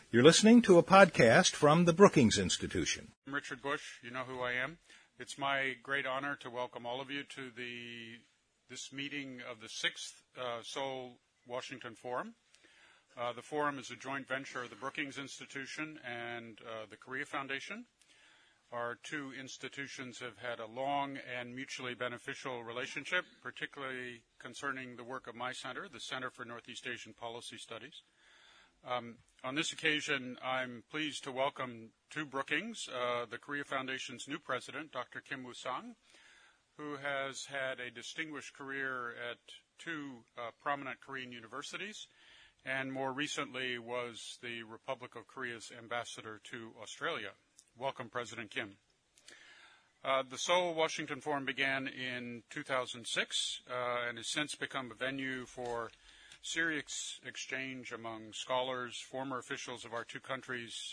You're listening to a podcast from the Brookings Institution. I'm Richard Bush. You know who I am. It's my great honor to welcome all of you to this meeting of the 6th Seoul Washington Forum. The forum is a joint venture of the Brookings Institution and the Korea Foundation. Our two institutions have had a long and mutually beneficial relationship, particularly concerning the work of my center, the Center for Northeast Asian Policy Studies. On this occasion, I'm pleased to welcome to Brookings the Korea Foundation's new president, Dr. Kim Woo-sang, who has had a distinguished career at two prominent Korean universities, and more recently was the Republic of Korea's ambassador to Australia. Welcome, President Kim. The Seoul Washington Forum began in 2006 and has since become a venue for serious exchange among scholars, former officials of our two countries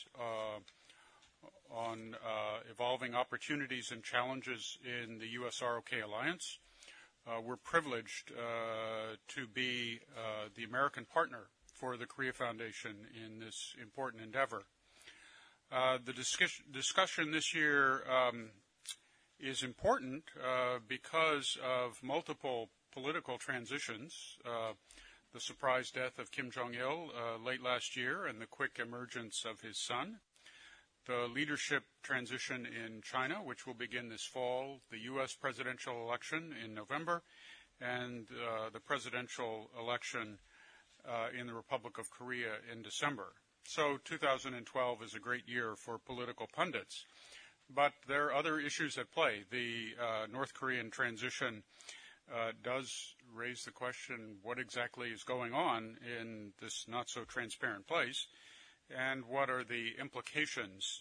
on evolving opportunities and challenges in the U.S.-ROK alliance. We're privileged to be the American partner for the Korea Foundation in this important endeavor. The discussion this year is important because of multiple political transitions, the surprise death of Kim Jong-il late last year and the quick emergence of his son, the leadership transition in China, which will begin this fall, the U.S. presidential election in November, and the presidential election in the Republic of Korea in December. So 2012 is a great year for political pundits. But there are other issues at play. The North Korean transition does raise the question, what exactly is going on in this not-so-transparent place, and what are the implications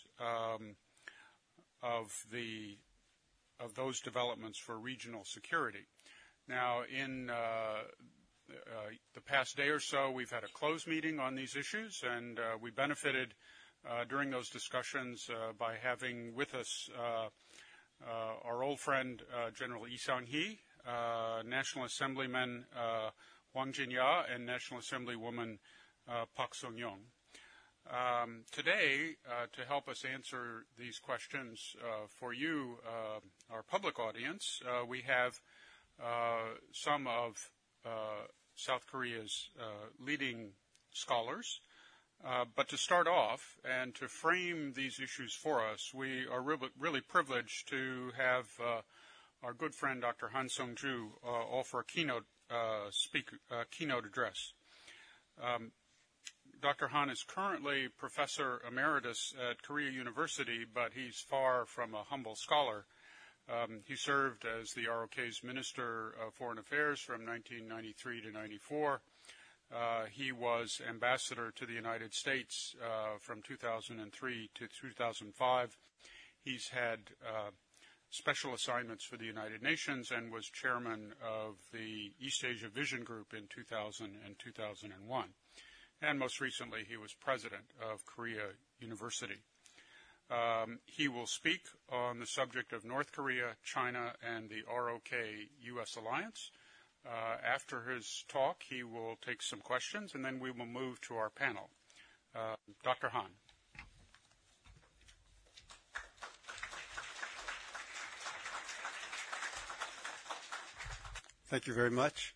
of those developments for regional security. Now, in the past day or so, we've had a closed meeting on these issues, and we benefited during those discussions by having with us our old friend, General Lee Sang-hee, National Assemblyman Hwang Jin-ya, and National Assemblywoman Park Sung-young. Today, to help us answer these questions for you, our public audience, we have some of South Korea's leading scholars. But to start off and to frame these issues for us, we are really privileged to have our good friend Dr. Han Sung-ju offer a keynote address. Dr. Han is currently Professor Emeritus at Korea University, but he's far from a humble scholar. He served as the ROK's Minister of Foreign Affairs from 1993 to 94. He was ambassador to the United States from 2003 to 2005. He's had special assignments for the United Nations and was chairman of the East Asia Vision Group in 2000 and 2001. And most recently, he was president of Korea University. He will speak on the subject of North Korea, China, and the ROK-U.S. alliance. After his talk, he will take some questions, and then we will move to our panel. Dr. Han. Thank you very much.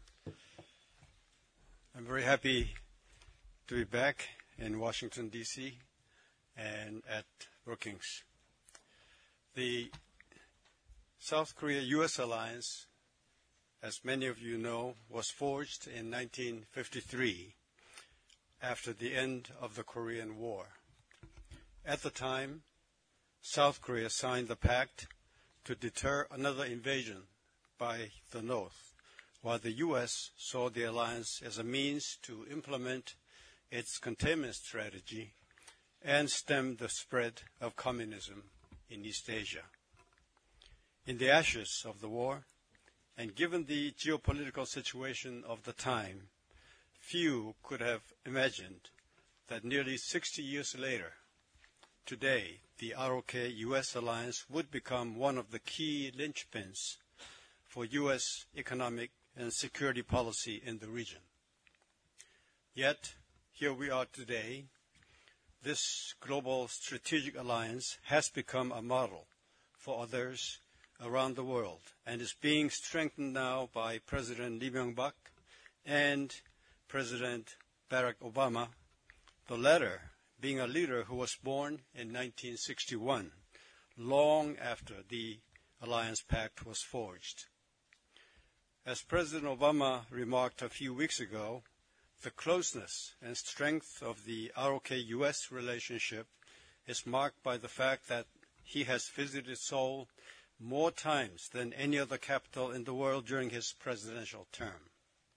I'm very happy to be back in Washington, D.C. and at Brookings. The South Korea-U.S. alliance, as many of you know, was forged in 1953 after the end of the Korean War. At the time, South Korea signed the pact to deter another invasion by the North, while the U.S. saw the alliance as a means to implement its containment strategy and stem the spread of communism in East Asia. In the ashes of the war, and given the geopolitical situation of the time, few could have imagined that nearly 60 years later, today, the ROK-U.S. alliance would become one of the key linchpins for U.S. economic and security policy in the region. Yet, here we are today, this global strategic alliance has become a model for others around the world and is being strengthened now by President Lee Myung-bak and President Barack Obama, the latter being a leader who was born in 1961, long after the Alliance Pact was forged. As President Obama remarked a few weeks ago, the closeness and strength of the ROK-US relationship is marked by the fact that he has visited Seoul more times than any other capital in the world during his presidential term.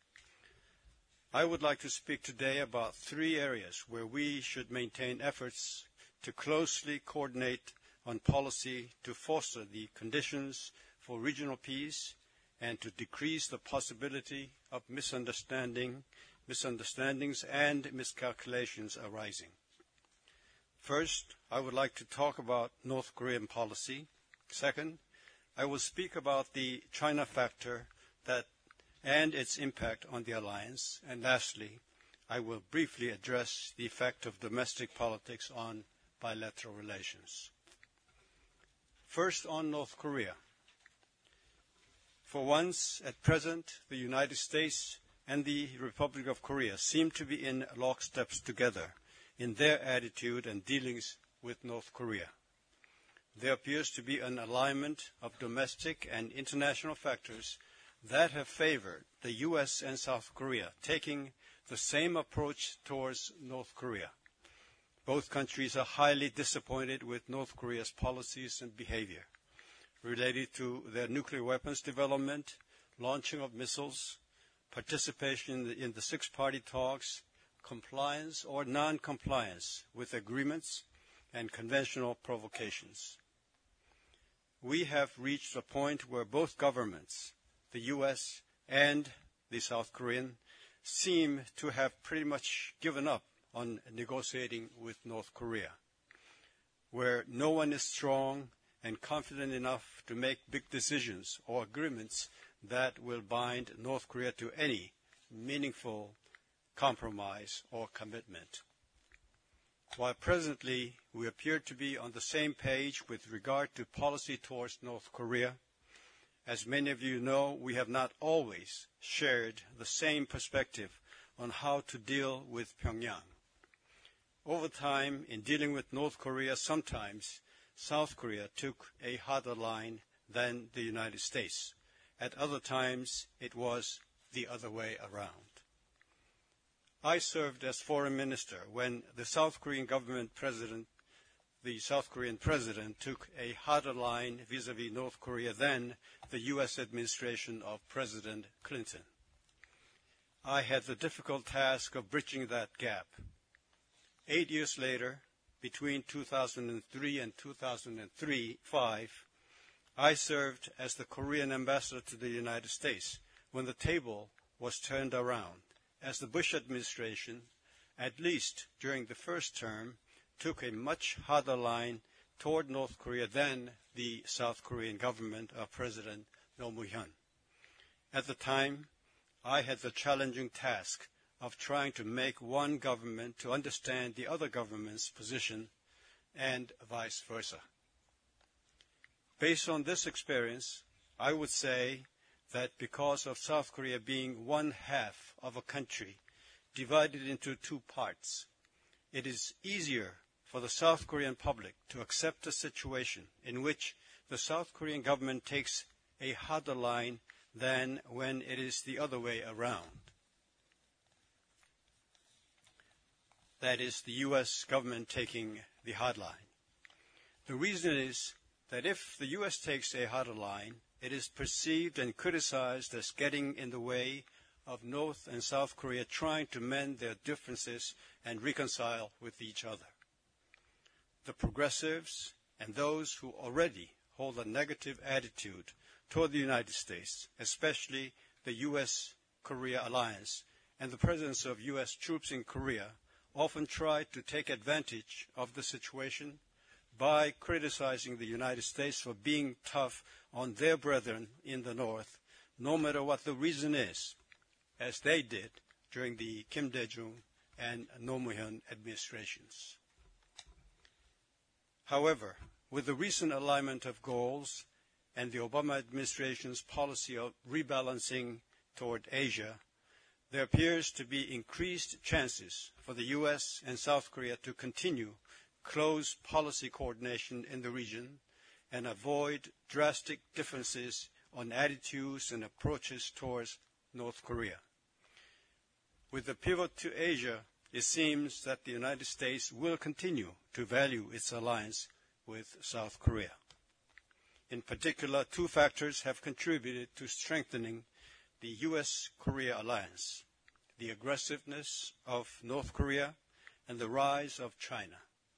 I would like to speak today about 3 areas where we should maintain efforts to closely coordinate on policy to foster the conditions for regional peace and to decrease the possibility of misunderstandings and miscalculations arising. First, I would like to talk about North Korean policy. Second, I will speak about the China factor and its impact on the alliance. And lastly, I will briefly address the effect of domestic politics on bilateral relations. First, on North Korea. For once, at present, the United States and the Republic of Korea seem to be in lockstep together in their attitude and dealings with North Korea. There appears to be an alignment of domestic and international factors that have favored the U.S. and South Korea taking the same approach towards North Korea. Both countries are highly disappointed with North Korea's policies and behavior related to their nuclear weapons development, launching of missiles, participation in the six-party talks, compliance or non-compliance with agreements, and conventional provocations. We have reached a point where both governments, the U.S. and the South Korean, seem to have pretty much given up on negotiating with North Korea, where no one is strong and confident enough to make big decisions or agreements that will bind North Korea to any meaningful compromise or commitment. While presently we appear to be on the same page with regard to policy towards North Korea, as many of you know, we have not always shared the same perspective on how to deal with Pyongyang. Over time, in dealing with North Korea, sometimes South Korea took a harder line than the United States. At other times, it was the other way around. I served as foreign minister when the South Korean president took a harder line vis-à-vis North Korea than the U.S. administration of President Clinton. I had the difficult task of bridging that gap. 8 years later, between 2003 and 2005, I served as the Korean ambassador to the United States when the table was turned around, as the Bush administration, at least during the first term, took a much harder line toward North Korea than the South Korean government of President Roh Moo-hyun. At the time, I had the challenging task of trying to make one government to understand the other government's position and vice versa. Based on this experience, I would say that because of South Korea being one half of a country divided into 2 parts, it is easier for the South Korean public to accept a situation in which the South Korean government takes a harder line than when it is the other way around. That is, the U.S. government taking the hard line. The reason is that if the U.S. takes a harder line, it is perceived and criticized as getting in the way of North and South Korea trying to mend their differences and reconcile with each other. The progressives and those who already hold a negative attitude toward the United States, especially the U.S.-Korea alliance and the presence of U.S. troops in Korea, often try to take advantage of the situation by criticizing the United States for being tough on their brethren in the North, no matter what the reason is, as they did during the Kim Dae-jung and Roh Moo-hyun administrations. However, with the recent alignment of goals and the Obama administration's policy of rebalancing toward Asia, there appears to be increased chances for the U.S. and South Korea to continue close policy coordination in the region and avoid drastic differences on attitudes and approaches towards North Korea. With the pivot to Asia, it seems that the United States will continue to value its alliance with South Korea. In particular, two factors have contributed to strengthening the U.S.-Korea alliance: the aggressiveness of North Korea and the rise of China.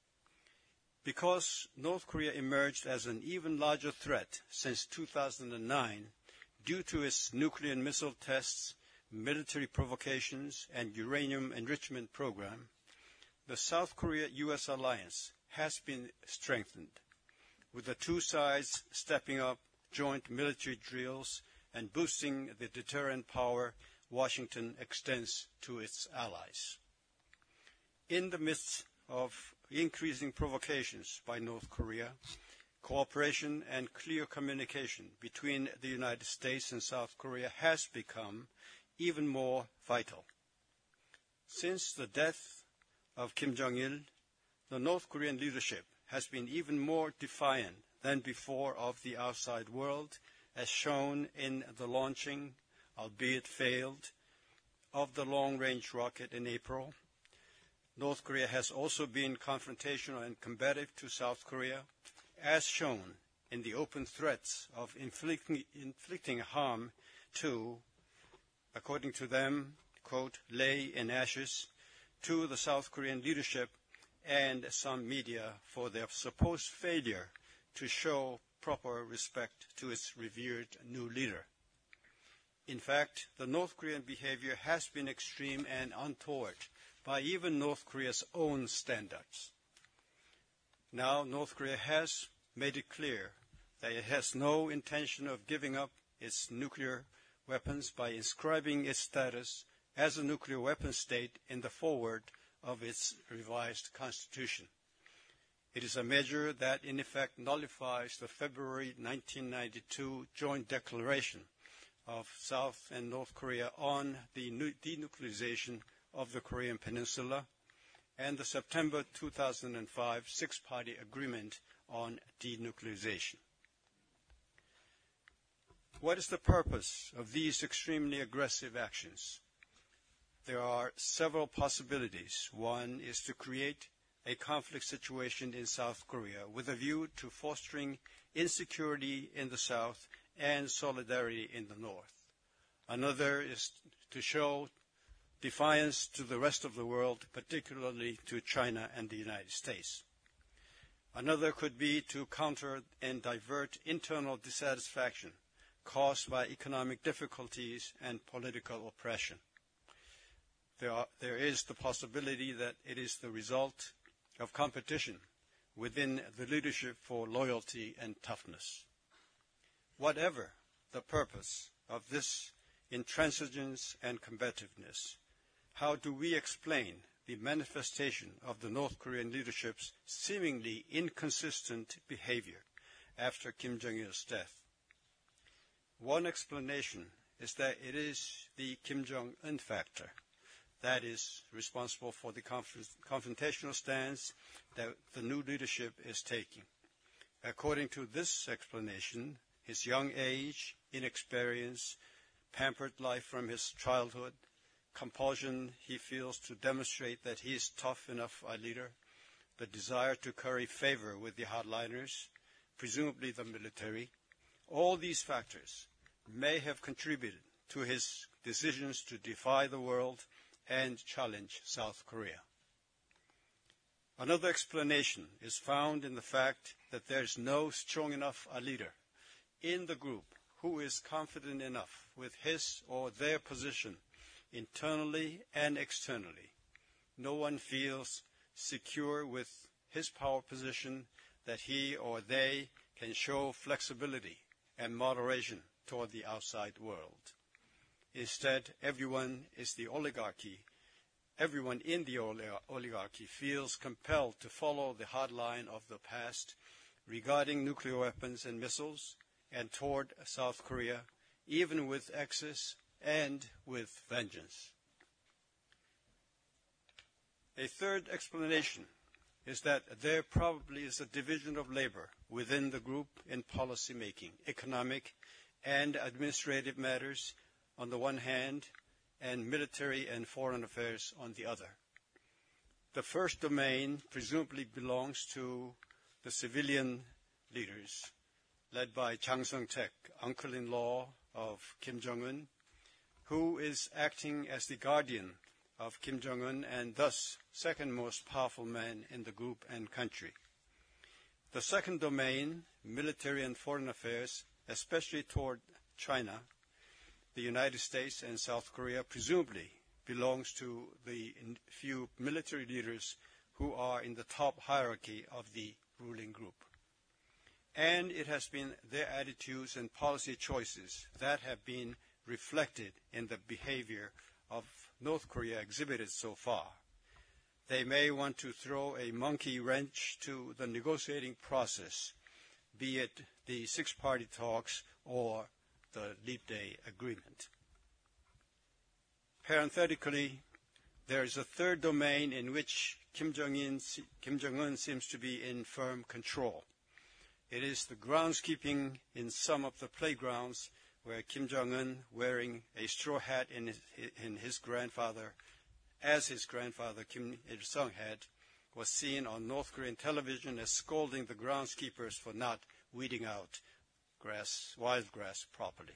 Because North Korea emerged as an even larger threat since 2009 due to its nuclear and missile tests, military provocations, and uranium enrichment program, the South Korea-U.S. alliance has been strengthened, with the two sides stepping up joint military drills and boosting the deterrent power Washington extends to its allies. In the midst of increasing provocations by North Korea, cooperation and clear communication between the United States and South Korea has become even more vital. Since the death of Kim Jong-il, the North Korean leadership has been even more defiant than before of the outside world, as shown in the launching, albeit failed, of the long-range rocket in April. North Korea has also been confrontational and combative to South Korea, as shown in the open threats of inflicting harm to, according to them, quote, lay in ashes, to the South Korean leadership and some media for their supposed failure to show proper respect to its revered new leader. In fact, the North Korean behavior has been extreme and untoward by even North Korea's own standards. Now, North Korea has made it clear that it has no intention of giving up its nuclear weapons by inscribing its status as a nuclear weapon state in the foreword of its revised constitution. It is a measure that in effect nullifies the February 1992 joint declaration of South and North Korea on the denuclearization of the Korean Peninsula and the September 2005 six-party agreement on denuclearization. What is the purpose of these extremely aggressive actions? There are several possibilities. One is to create a conflict situation in South Korea with a view to fostering insecurity in the South and solidarity in the North. Another is to show defiance to the rest of the world, particularly to China and the United States. Another could be to counter and divert internal dissatisfaction caused by economic difficulties and political oppression. There is the possibility that it is the result of competition within the leadership for loyalty and toughness. Whatever the purpose of this intransigence and combativeness, how do we explain the manifestation of the North Korean leadership's seemingly inconsistent behavior after Kim Jong-il's death? One explanation is that it is the Kim Jong-un factor that is responsible for the confrontational stance that the new leadership is taking. According to this explanation, his young age, inexperience, pampered life from his childhood, compulsion he feels to demonstrate that he is tough enough a leader, the desire to curry favor with the hardliners, presumably the military, all these factors may have contributed to his decisions to defy the world and challenge South Korea. Another explanation is found in the fact that there is no strong enough a leader in the group who is confident enough with his or their position internally and externally. No one feels secure with his power position that he or they can show flexibility and moderation toward the outside world. Instead, everyone is the oligarchy everyone in the oligarchy feels compelled to follow the hard line of the past regarding nuclear weapons and missiles and toward South Korea, even with excess and with vengeance. A third explanation is that there probably is a division of labor within the group in policy making, economic and administrative matters on the one hand, and military and foreign affairs on the other. The first domain presumably belongs to the civilian leaders, led by Chang Sung-taek, uncle-in-law of Kim Jong-un, who is acting as the guardian of Kim Jong-un and thus second most powerful man in the group and country. The second domain, military and foreign affairs, especially toward China, the United States and South Korea, presumably belongs to the few military leaders who are in the top hierarchy of the ruling group. And it has been their attitudes and policy choices that have been reflected in the behavior of North Korea exhibited so far. They may want to throw a monkey wrench to the negotiating process, be it the six-party talks or the Leap Day Agreement. Parenthetically, there is a third domain in which Kim Jong-un seems to be in firm control. It is the groundskeeping in some of the playgrounds where Kim Jong-un, wearing a straw hat as his grandfather Kim Il-sung had, was seen on North Korean television as scolding the groundskeepers for not weeding out wild grass properly.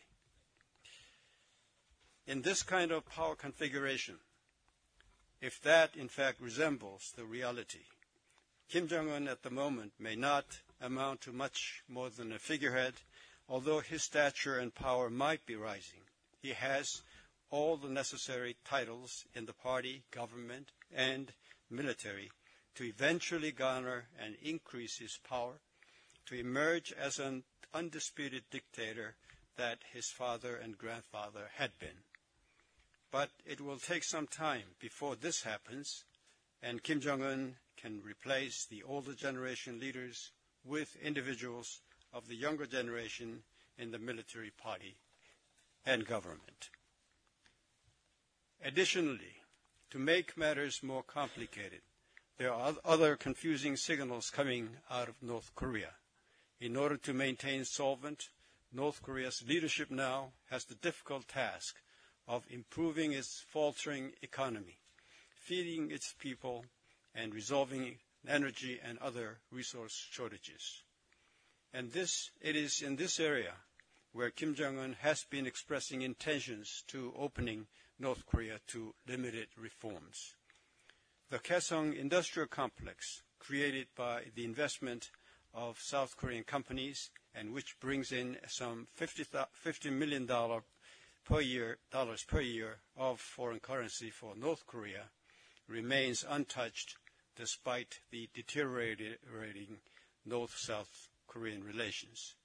In this kind of power configuration, if that in fact resembles the reality, Kim Jong-un at the moment may not amount to much more than a figurehead, although his stature and power might be rising. He has all the necessary titles in the party, government, and military to eventually garner and increase his power, to emerge as an undisputed dictator that his father and grandfather had been. But it will take some time before this happens, and Kim Jong-un can replace the older generation leaders with individuals of the younger generation in the military party and government. Additionally, to make matters more complicated, there are other confusing signals coming out of North Korea. In order to maintain solvent, North Korea's leadership now has the difficult task of improving its faltering economy, feeding its people, and resolving energy and other resource shortages. And it is in this area where Kim Jong-un has been expressing intentions to opening North Korea to limited reforms. The Kaesong industrial complex, created by the investment of South Korean companies and which brings in some $50 million per year of foreign currency for North Korea, remains untouched despite the deteriorating North-South Korean relations.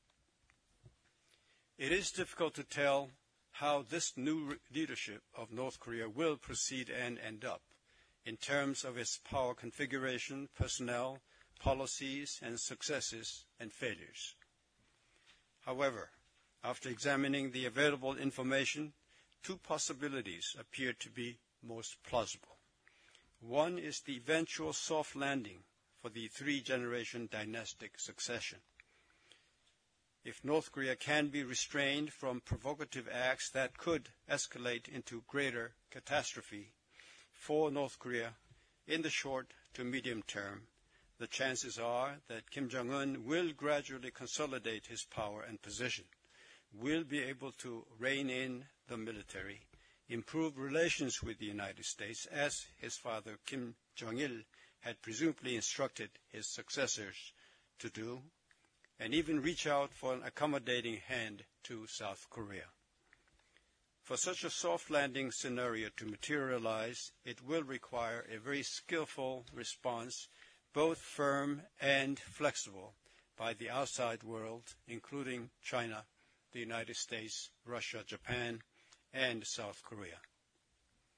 It is difficult to tell how this new leadership of North Korea will proceed and end up in terms of its power configuration, personnel, policies, and successes and failures. However, after examining the available information, two possibilities appear to be most plausible. One is the eventual soft landing for the three-generation dynastic succession. If North Korea can be restrained from provocative acts that could escalate into greater catastrophe for North Korea in the short to medium term, the chances are that Kim Jong-un will gradually consolidate his power and position, will be able to rein in the military, improve relations with the United States, as his father Kim Jong-il had presumably instructed his successors to do, and even reach out for an accommodating hand to South Korea. For such a soft landing scenario to materialize, it will require a very skillful response, both firm and flexible, by the outside world, including China, the United States, Russia, Japan, and South Korea.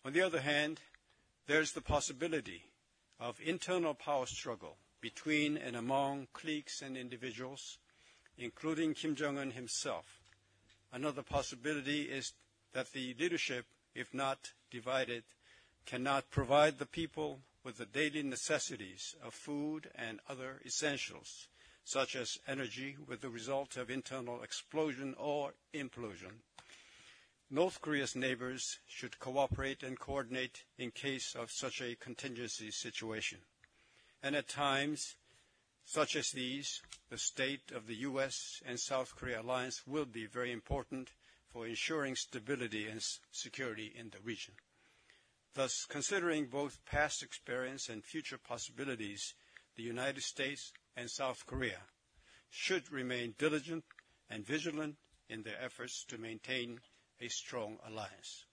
On the other hand, there's the possibility of internal power struggle between and among cliques and individuals, including Kim Jong-un himself. Another possibility is that the leadership, if not divided, cannot provide the people with the daily necessities of food and other essentials, such as energy, with the result of internal explosion or implosion. North Korea's neighbors should cooperate and coordinate in case of such a contingency situation. And at times such as these, the state of the U.S. and South Korea alliance will be very important for ensuring stability and security in the region. Thus, considering both past experience and future possibilities, the United States and South Korea should remain diligent and vigilant in their efforts to maintain a strong alliance.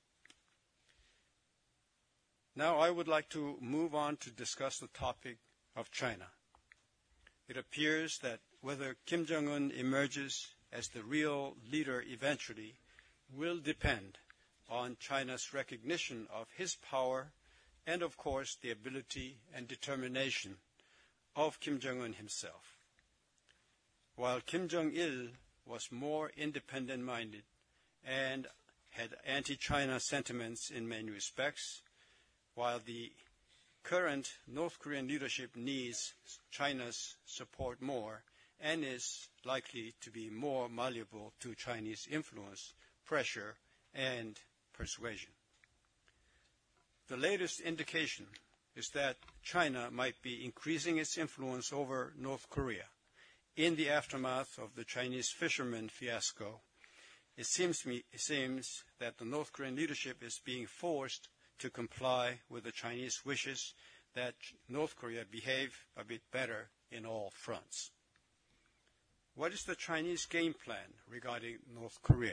Now I would like to move on to discuss the topic of China. It appears that whether Kim Jong-un emerges as the real leader eventually will depend on China's recognition of his power and, of course, the ability and determination of Kim Jong-un himself. While Kim Jong-il was more independent-minded and had anti-China sentiments in many respects, while the current North Korean leadership needs China's support more and is likely to be more malleable to Chinese influence, pressure, and persuasion. The latest indication is that China might be increasing its influence over North Korea. In the aftermath of the Chinese fishermen fiasco, it seems that the North Korean leadership is being forced to comply with the Chinese wishes that North Korea behave a bit better in all fronts. What is the Chinese game plan regarding North Korea?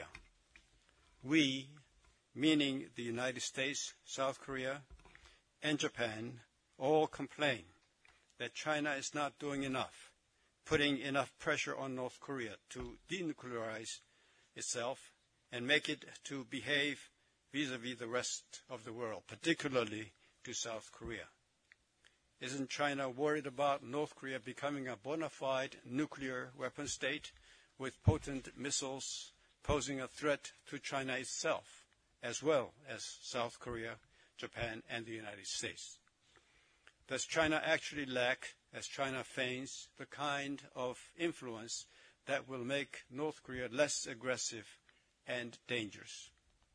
We, meaning the United States, South Korea, and Japan, all complain that China is not doing enough, putting enough pressure on North Korea to denuclearize itself and make it to behave vis-a-vis the rest of the world, particularly to South Korea. Isn't China worried about North Korea becoming a bona fide nuclear weapon state with potent missiles posing a threat to China itself, as well as South Korea, Japan, and the United States? Does China actually lack, as China feigns, the kind of influence that will make North Korea less aggressive and dangerous?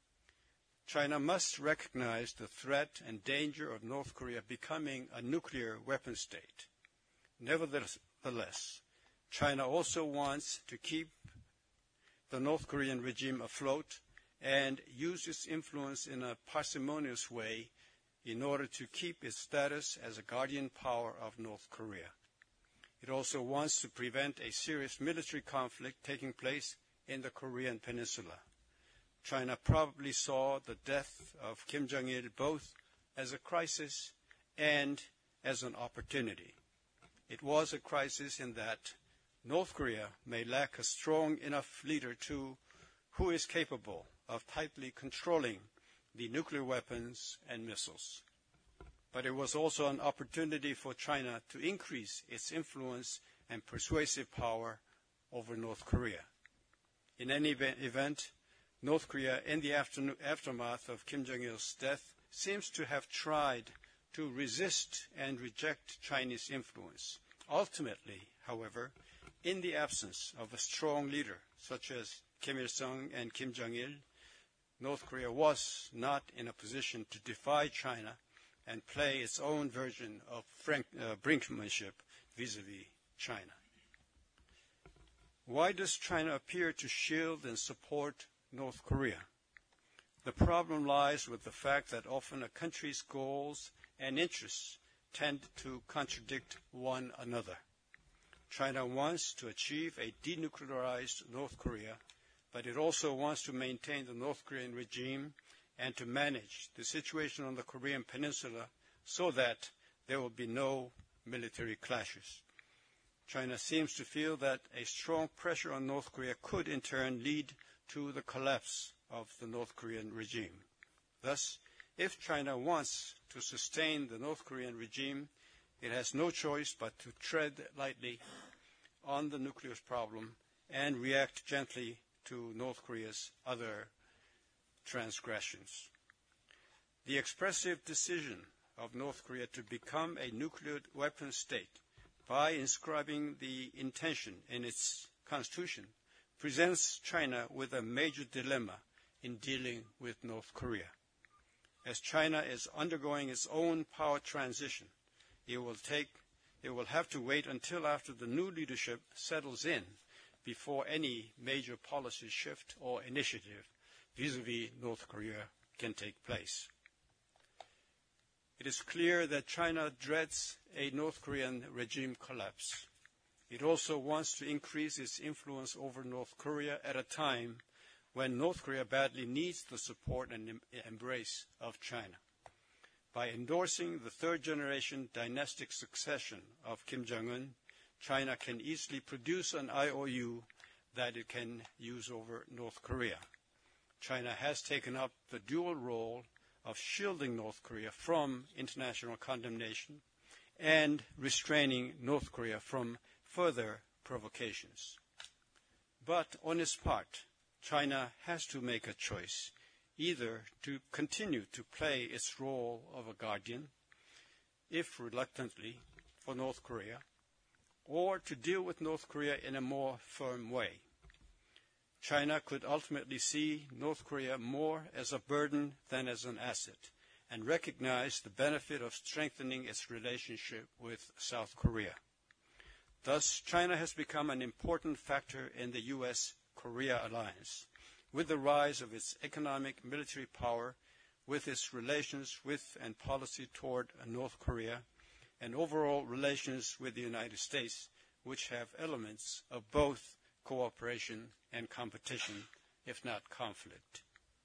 China must recognize the threat and danger of North Korea becoming a nuclear weapon state. Nevertheless, China also wants to keep the North Korean regime afloat and use its influence in a parsimonious way in order to keep its status as a guardian power of North Korea. It also wants to prevent a serious military conflict taking place in the Korean Peninsula. China probably saw the death of Kim Jong-il both as a crisis and as an opportunity. It was a crisis in that North Korea may lack a strong enough leader who is capable of tightly controlling the nuclear weapons and missiles. But it was also an opportunity for China to increase its influence and persuasive power over North Korea. In any event, North Korea, in the aftermath of Kim Jong-il's death, seems to have tried to resist and reject Chinese influence. Ultimately, however, in the absence of a strong leader such as Kim Il-sung and Kim Jong-il, North Korea was not in a position to defy China and play its own version of brinkmanship vis-a-vis China. Why does China appear to shield and support North Korea? The problem lies with the fact that often a country's goals and interests tend to contradict one another. China wants to achieve a denuclearized North Korea, but it also wants to maintain the North Korean regime and to manage the situation on the Korean Peninsula so that there will be no military clashes. China seems to feel that a strong pressure on North Korea could in turn lead to the collapse of the North Korean regime. Thus, If China wants to sustain the North Korean regime, it has no choice but to tread lightly on the nuclear problem and react gently to North Korea's other transgressions. The expressive decision of North Korea to become a nuclear weapons state by inscribing the intention in its constitution presents China with a major dilemma in dealing with North Korea. As China is undergoing its own power transition, it will have to wait until after the new leadership settles in before any major policy shift or initiative vis-à-vis North Korea can take place. It is clear that China dreads a North Korean regime collapse. It also wants to increase its influence over North Korea at a time when North Korea badly needs the support and embrace of China. By endorsing the third-generation dynastic succession of Kim Jong-un, China can easily produce an IOU that it can use over North Korea. China has taken up the dual role of shielding North Korea from international condemnation and restraining North Korea from further provocations. But on its part, China has to make a choice, either to continue to play its role of a guardian, if reluctantly, for North Korea, or to deal with North Korea in a more firm way. China could ultimately see North Korea more as a burden than as an asset, and recognize the benefit of strengthening its relationship with South Korea. Thus, China has become an important factor in the U.S.-Korea alliance, with the rise of its economic military power, with its relations with and policy toward North Korea, and overall relations with the United States, which have elements of both cooperation and competition, if not conflict.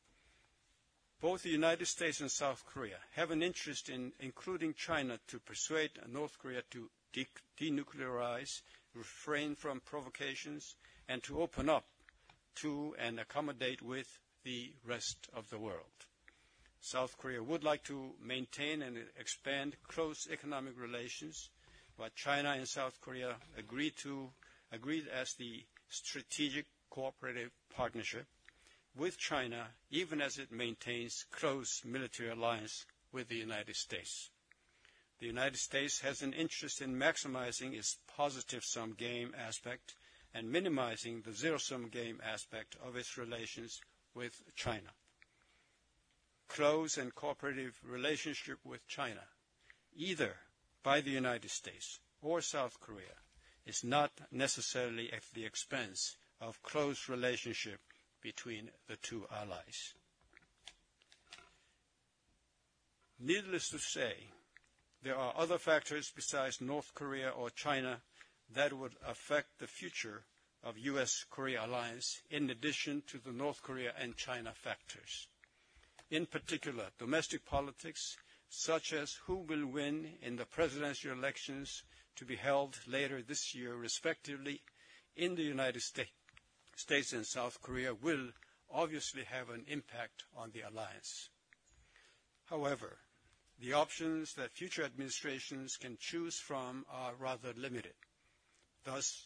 Both the United States and South Korea have an interest in including China to persuade North Korea to denuclearize, refrain from provocations, and to open up to and accommodate with the rest of the world. South Korea would like to maintain and expand close economic relations, what China and South Korea agreed as the Strategic Cooperative Partnership with China, even as it maintains close military alliance with the United States. The United States has an interest in maximizing its positive-sum game aspect and minimizing the zero-sum game aspect of its relations with China. Close and cooperative relationship with China, either by the United States or South Korea, is not necessarily at the expense of close relationship between the two allies. Needless to say, there are other factors besides North Korea or China that would affect the future of U.S.-Korea alliance in addition to the North Korea and China factors. In particular, domestic politics, such as who will win in the presidential elections to be held later this year, respectively, in the United States and South Korea, will obviously have an impact on the alliance. However, the options that future administrations can choose from are rather limited. Thus,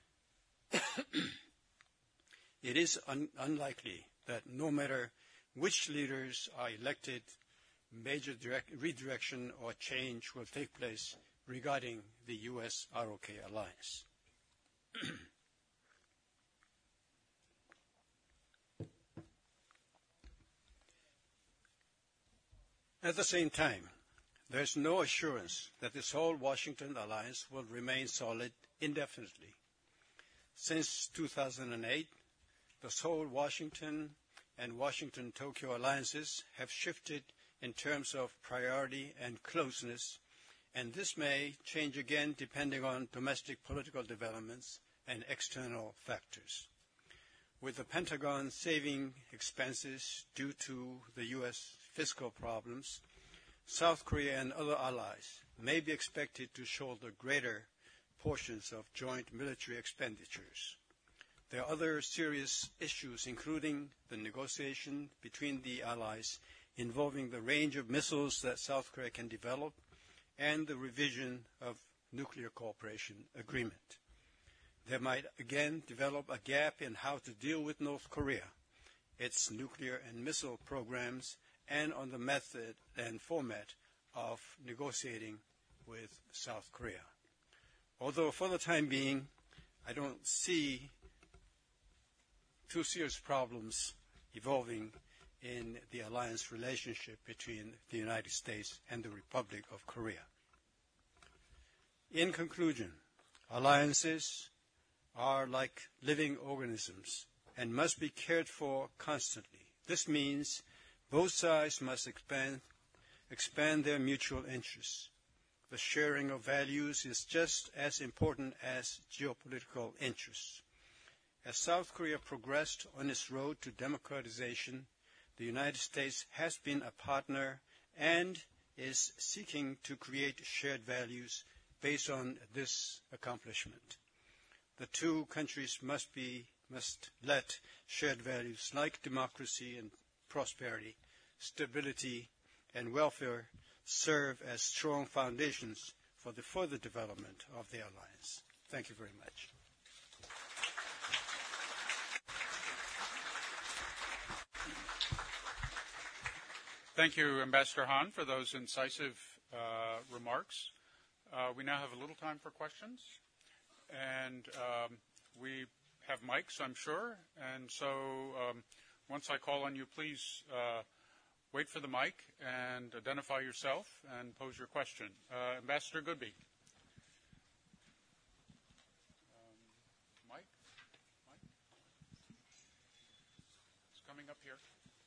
it is unlikely that no matter which leaders are elected, major redirection or change will take place regarding the U.S.-ROK alliance. At the same time, there is no assurance that this whole Washington alliance will remain solid indefinitely. Since 2008, the Seoul-Washington and Washington-Tokyo alliances have shifted in terms of priority and closeness, and this may change again depending on domestic political developments and external factors. With the Pentagon saving expenses due to the U.S. fiscal problems, South Korea and other allies may be expected to shoulder greater portions of joint military expenditures. There are other serious issues, including the negotiation between the allies involving the range of missiles that South Korea can develop and the revision of nuclear cooperation agreement. There might again develop a gap in how to deal with North Korea, its nuclear and missile programs, and on the method and format of negotiating with South Korea. Although for the time being, I don't see two serious problems evolving in the alliance relationship between the United States and the Republic of Korea. In conclusion, alliances are like living organisms and must be cared for constantly. This means both sides must expand their mutual interests. The sharing of values is just as important as geopolitical interests. As South Korea progressed on its road to democratization, the United States has been a partner and is seeking to create shared values based on this accomplishment. The two countries must let shared values like democracy and prosperity, stability, and welfare serve as strong foundations for the further development of the alliance. Thank you very much. Thank you, Ambassador Han, for those incisive remarks. We now have a little time for questions, and we have mics, I'm sure, and so once I call on you, please wait for the mic and identify yourself and pose your question. Ambassador Goodby. Mike? It's coming up here.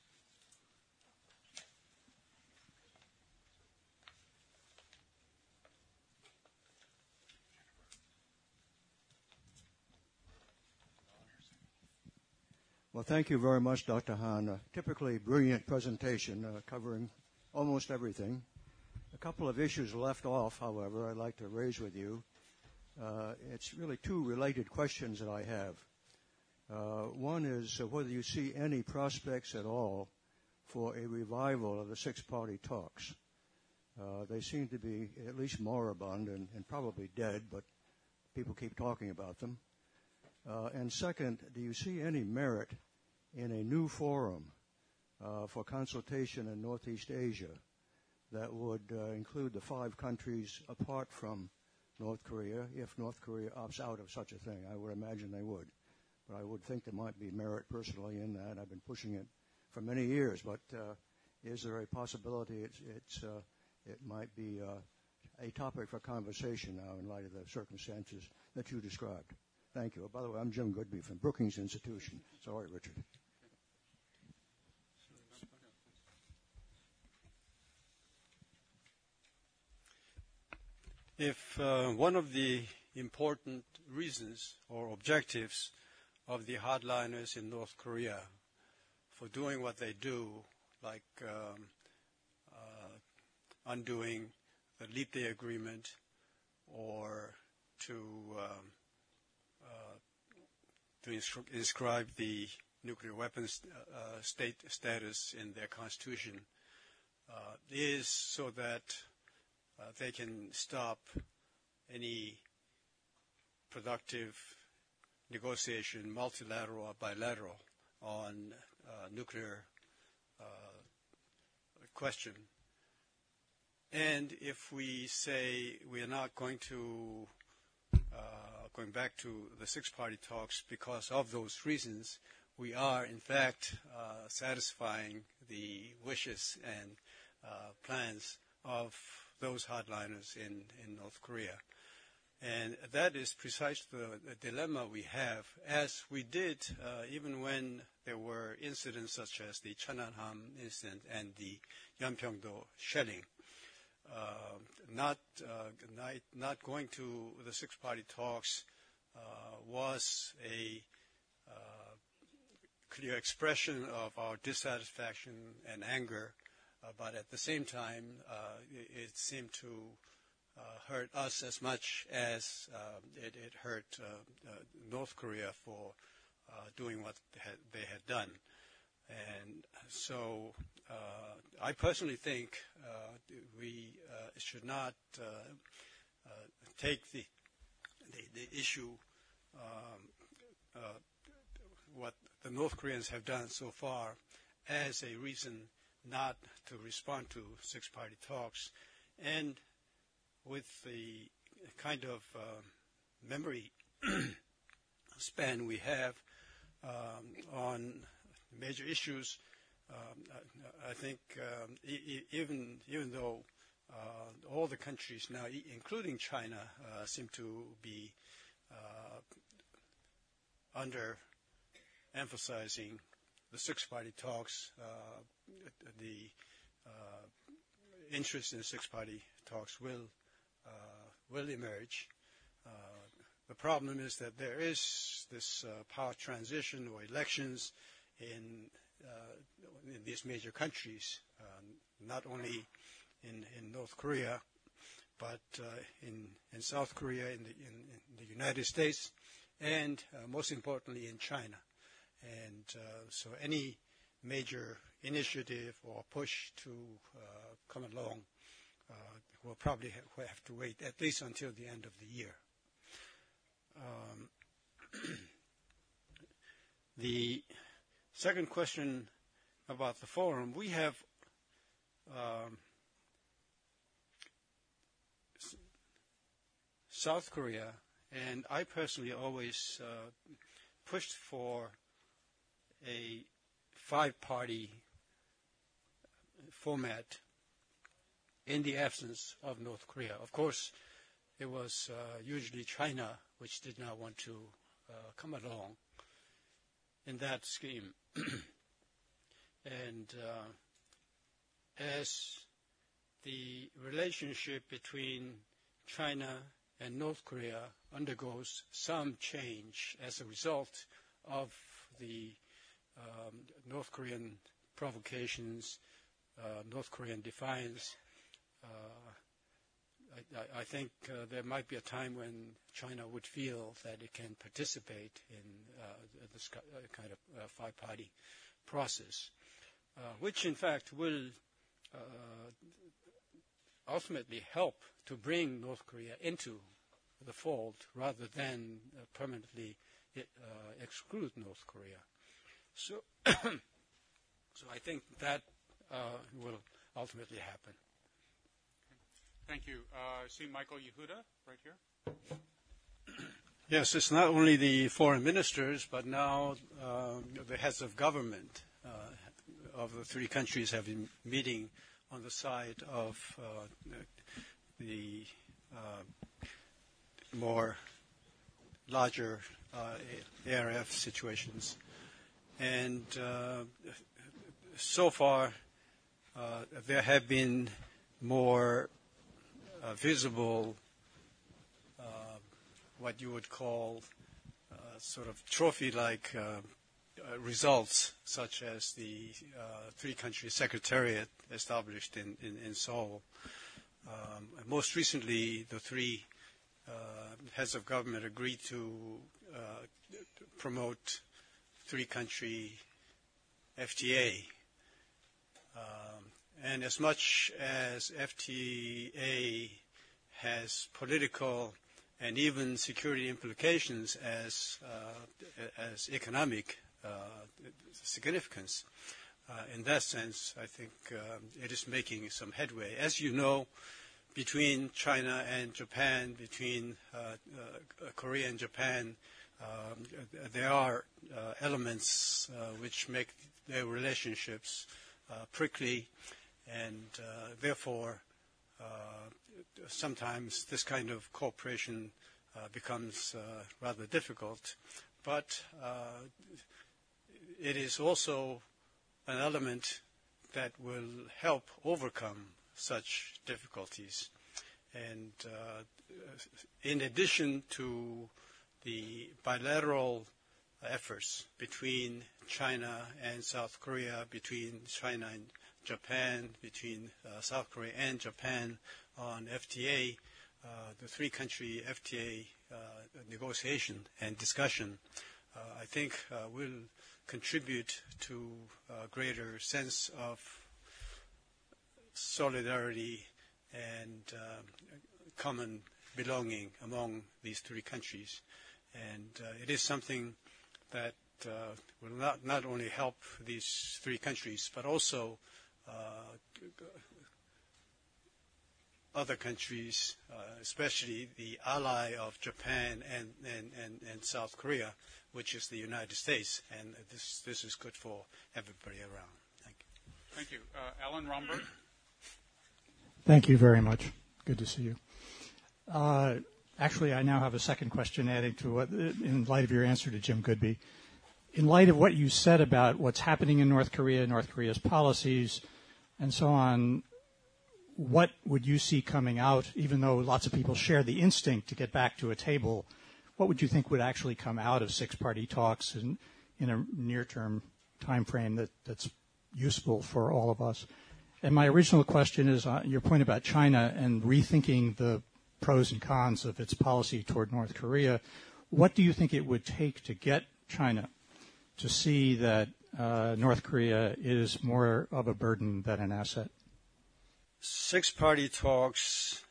Well, thank you very much, Dr. Han. A typically brilliant presentation covering almost everything. A couple of issues left off, however, I'd like to raise with you. It's really two related questions that I have. One is whether you see any prospects at all for a revival of the six-party talks. They seem to be at least moribund and probably dead, but people keep talking about them. And second, do you see any merit in a new forum for consultation in Northeast Asia that would include the 5 countries apart from North Korea, if North Korea opts out of such a thing? I would imagine they would. But I would think there might be merit personally in that. I've been pushing it for many years, but is there a possibility it might be a topic for conversation now in light of the circumstances that you described? Thank you. By the way, I'm Jim Goodby from Brookings Institution. Sorry, Richard. If one of the important reasons or objectives of the hardliners in North Korea for doing what they do, like undoing the Leap Day Agreement or to inscribe the nuclear weapons state status in their constitution, is so that they can stop any productive negotiation, multilateral or bilateral, on nuclear question. And if we say we are not going to going back to the six-party talks because of those reasons, we are in fact satisfying the wishes and plans of those hardliners in North Korea. And that is precisely the dilemma we have, as we did even when there were incidents such as the Cheonhan incident and the Yeonpyeong-do shelling. Not going to the six-party talks was a clear expression of our dissatisfaction and anger, but at the same time, it seemed to hurt us as much as it hurt North Korea for doing what they had done. And so I personally think we should not take the issue, what the North Koreans have done so far, as a reason not to respond to six-party talks. And with the kind of memory span we have on major issues, I think even though all the countries now, including China, seem to be under-emphasizing the six-party talks, the interest in the six-party talks will emerge. The problem is that there is this power transition or elections in these major countries, not only in North Korea, but in South Korea, in the United States, and most importantly in China. And so any major initiative or push to come along will probably have to wait at least until the end of the year. The second question about the forum, we have South Korea, and I personally always pushed for a five-party format in the absence of North Korea. Of course, it was usually China which did not want to come along in that scheme. And as the relationship between China and North Korea undergoes some change as a result of the North Korean provocations, North Korean defiance, I think there might be a time when China would feel that it can participate in this kind of five-party process, which in fact will ultimately help to bring North Korea into the fold rather than permanently exclude North Korea. So, so I think that will ultimately happen. Thank you. I see Michael Yehuda right here. Yes, it's not only the foreign ministers, but now the heads of government of the three countries have been meeting on the side of the more larger ARF situations. And so far, there have been more visible, what you would call sort of trophy-like results, such as the three-country secretariat established in Seoul. Most recently, the three heads of government agreed to promote three-country FTA. And as much as FTA has political and even security implications as economic significance, in that sense, I think it is making some headway. As you know, between China and Japan, between Korea and Japan, there are elements which make their relationships prickly, and therefore sometimes this kind of cooperation becomes rather difficult. But it is also an element that will help overcome such difficulties. And in addition to the bilateral efforts between China and South Korea, between China and Japan, between South Korea and Japan on FTA, the three-country FTA negotiation and discussion, I think will contribute to a greater sense of solidarity and common belonging among these three countries. And it is something that will not only help these three countries, but also other countries, especially the ally of Japan and South Korea, which is the United States. And this is good for everybody around. Thank you. Thank you. Alan Romberg. Thank you very much. Good to see you. Actually, I now have a second question adding to what, in light of your answer to Jim Goodby. In light of what you said about what's happening in North Korea's policies, and so on, what would you see coming out, even though lots of people share the instinct to get back to a table, what would you think would actually come out of six-party talks in a near-term time frame that's useful for all of us? And my original question is your point about China and rethinking the pros and cons of its policy toward North Korea. What do you think it would take to get China to see that North Korea is more of a burden than an asset? Six-party talks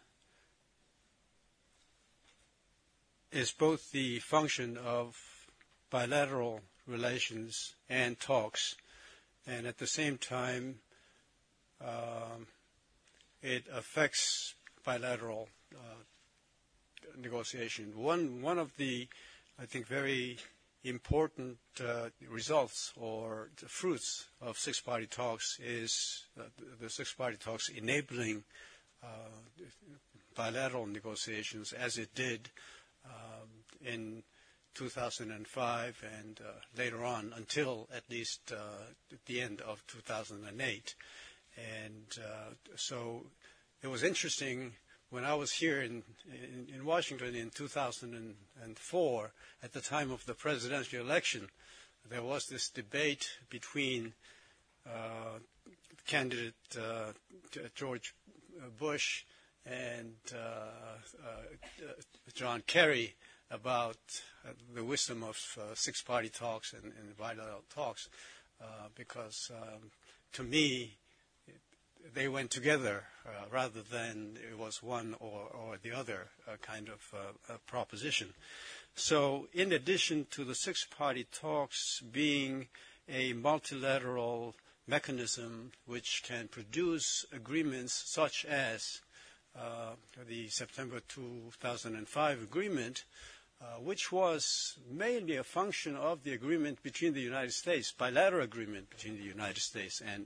is both the function of bilateral relations and talks, and at the same time it affects bilateral negotiation. One of the, I think, very important results or the fruits of six-party talks is the six-party talks enabling bilateral negotiations, as it did in 2005 and later on until at least the end of 2008. And so it was interesting when I was here in Washington in 2004, at the time of the presidential election, there was this debate between candidate George Bush and John Kerry about the wisdom of six-party talks and bilateral talks, because to me, they went together rather than it was one or the other kind of proposition. So in addition to the six-party talks being a multilateral mechanism which can produce agreements such as the September 2005 agreement, which was mainly a function of the agreement between the United States, bilateral agreement between the United States and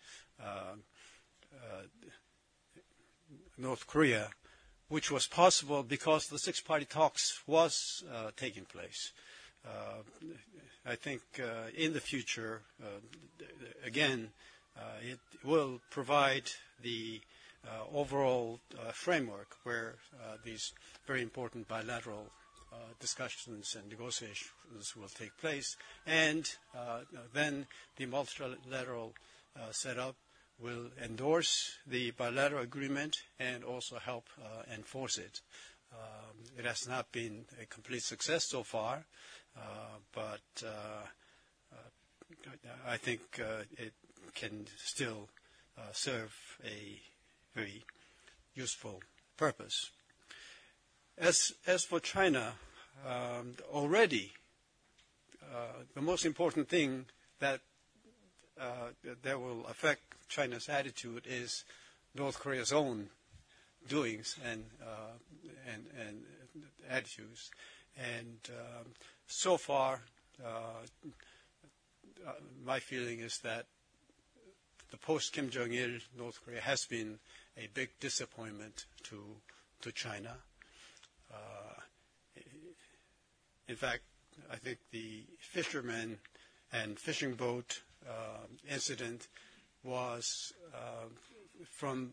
North Korea, which was possible because the six-party talks was taking place. I think in the future, again, it will provide the overall framework where these very important bilateral discussions and negotiations will take place, and then the multilateral setup will endorse the bilateral agreement and also help enforce it. It has not been a complete success so far, but I think it can still serve a very useful purpose. As for China, already the most important thing that will affect China's attitude is North Korea's own doings and attitudes. And so far, my feeling is that the post-Kim Jong-il North Korea has been a big disappointment to China. In fact, I think the fishermen and fishing boat incident was, from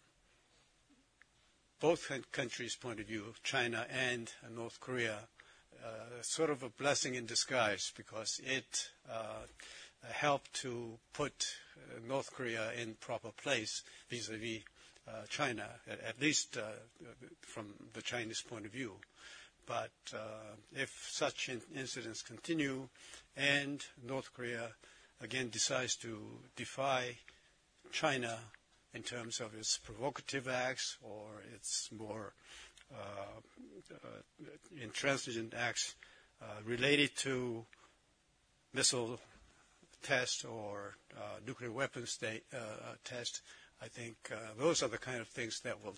both countries' point of view, China and North Korea, sort of a blessing in disguise, because it helped to put North Korea in proper place vis-a-vis China, at least from the Chinese point of view. But if such incidents continue and North Korea again decides to defy China in terms of its provocative acts or its more intransigent acts related to missile test or nuclear weapons test. I think those are the kind of things that will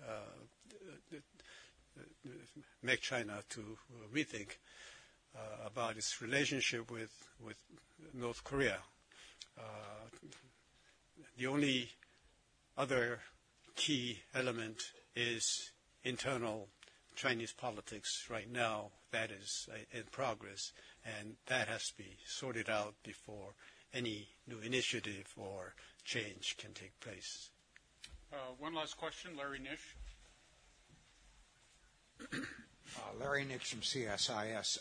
make China to rethink about its relationship with North Korea. The only other key element is internal Chinese politics right now. That is in progress, and that has to be sorted out before any new initiative or change can take place. One last question, Larry Nish. Larry Nix from CSIS.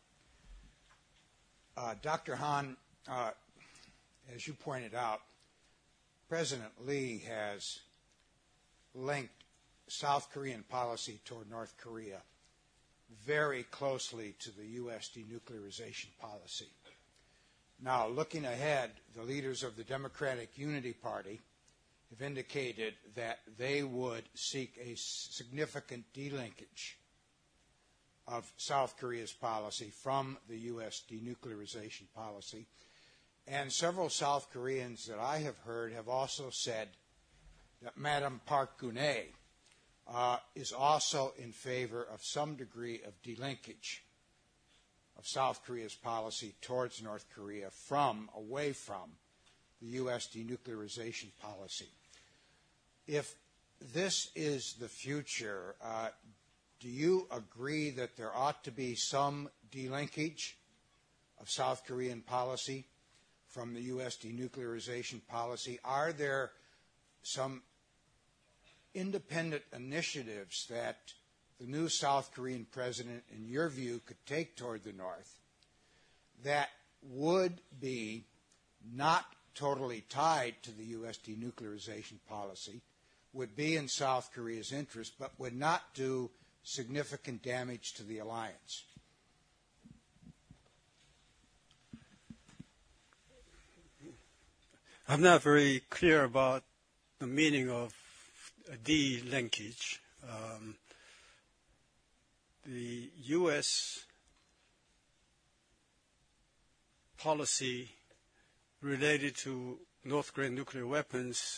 Dr. Han, as you pointed out, President Lee has linked South Korean policy toward North Korea very closely to the U.S. denuclearization policy. Now, looking ahead, the leaders of the Democratic Unity Party have indicated that they would seek a significant delinkage of South Korea's policy from the U.S. denuclearization policy. And several South Koreans that I have heard have also said that Madam Park Geun-hye is also in favor of some degree of delinkage of South Korea's policy towards North Korea away from the U.S. denuclearization policy. If this is the future, do you agree that there ought to be some delinkage of South Korean policy from the U.S. denuclearization policy? Are there some independent initiatives that the new South Korean president, in your view, could take toward the North that would be not totally tied to the U.S. denuclearization policy, would be in South Korea's interest, but would not do significant damage to the alliance? I'm not very clear about the meaning of de-linkage. The U.S. policy related to North Korean nuclear weapons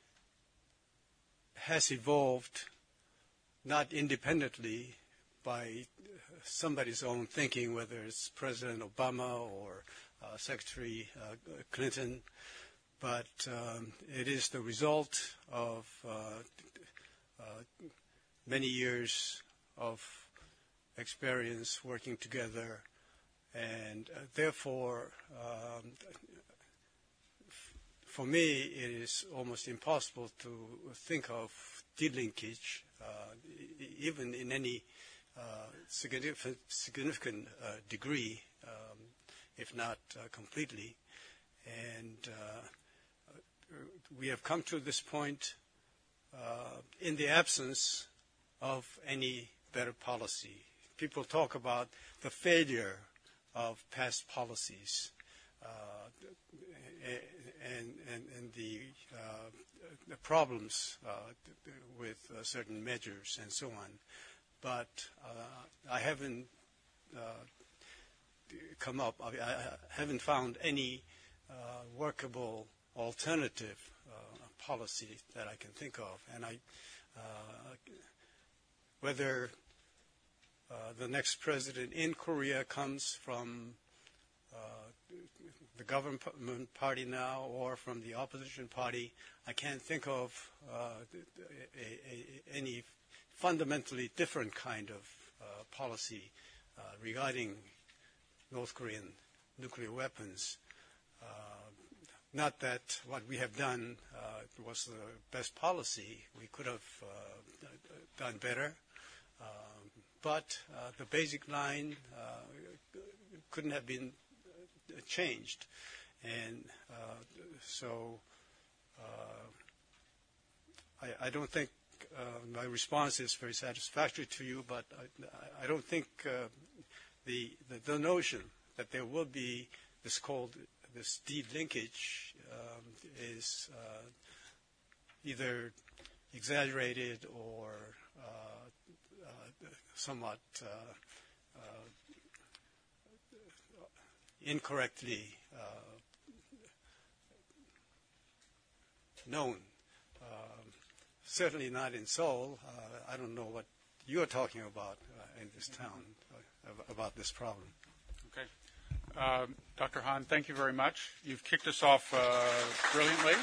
has evolved not independently by somebody's own thinking, whether it's President Obama or Secretary Clinton, but it is the result of many years of experience working together, and therefore, for me, it is almost impossible to think of de-linkage, even in any significant degree, if not completely. And we have come to this point in the absence of any better policy. People talk about the failure of past policies and the problems with certain measures and so on. But I haven't I haven't found any workable alternative policy that I can think of. And whether the next president in Korea comes from the government party now or from the opposition party, I can't think of any fundamentally different kind of policy regarding North Korean nuclear weapons. Not that what we have done was the best policy. We could have done better. But the basic line couldn't have been changed. And so I don't think my response is very satisfactory to you, but I don't think the notion that there will be this de-linkage either exaggerated or somewhat incorrectly known. Certainly not in Seoul. I don't know what you're talking about in this town about this problem. Okay. Dr. Han, thank you very much. You've kicked us off brilliantly.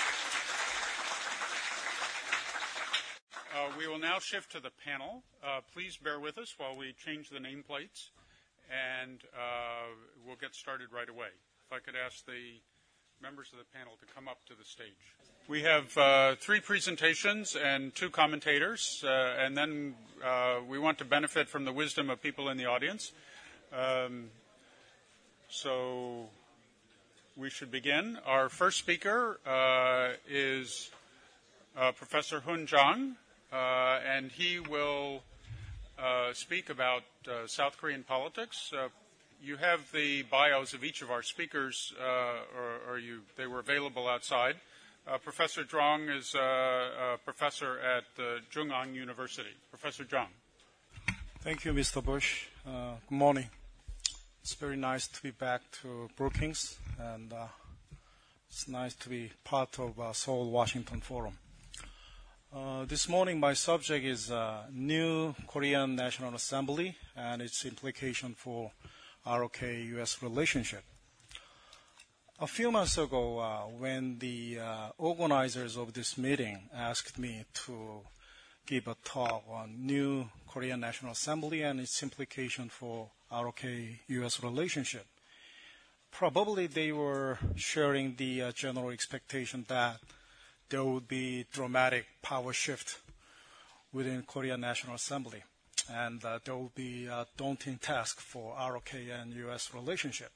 We will now shift to the panel. Please bear with us while we change the nameplates, and we'll get started right away. If I could ask the members of the panel to come up to the stage. We have 3 presentations and 2 commentators, and then we want to benefit from the wisdom of people in the audience. So we should begin. Our first speaker is Professor Hun Jang, and he will speak about South Korean politics. You have the bios of each of our speakers, they were available outside. Professor Zhang is a professor at Jung'an University. Professor Zhang. Thank you, Mr. Bush. Good morning. It's very nice to be back to Brookings, and it's nice to be part of Seoul Washington Forum. This morning, my subject is new Korean National Assembly and its implication for ROK-U.S. relationship. A few months ago, when the organizers of this meeting asked me to give a talk on new Korean National Assembly and its implication for ROK-U.S. relationship, probably they were sharing the general expectation that there would be dramatic power shift within Korean National Assembly, and there will be a daunting task for ROK and U.S. relationship.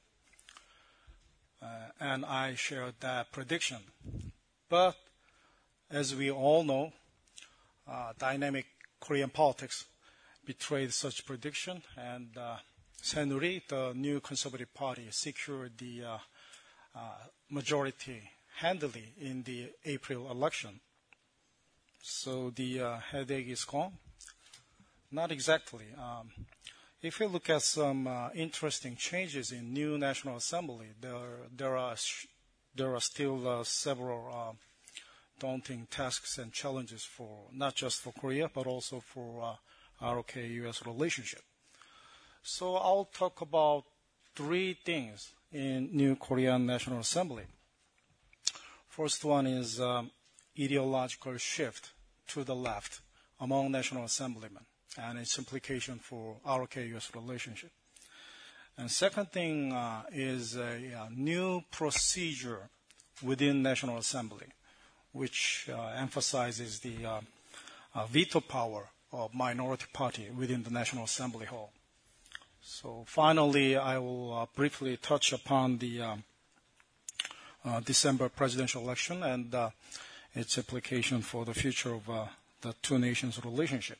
And I shared that prediction. But as we all know, dynamic Korean politics betrayed such prediction, and Saenuri, the new Conservative Party, secured the majority handily in the April election. So the headache is gone? Not exactly. If you look at some interesting changes in new National Assembly, there are still several daunting tasks and challenges for not just for Korea but also for ROK-U.S. relationship. So I'll talk about 3 things in new Korean National Assembly. First one is ideological shift to the left among National Assemblymen and its implication for ROK-U.S. relationship. And second thing is a new procedure within National Assembly, which emphasizes the veto power of minority party within the National Assembly Hall. So finally, I will briefly touch upon the December presidential election and its implication for the future of the 2 nations' relationship.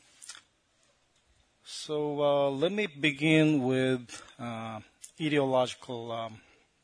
So let me begin with ideological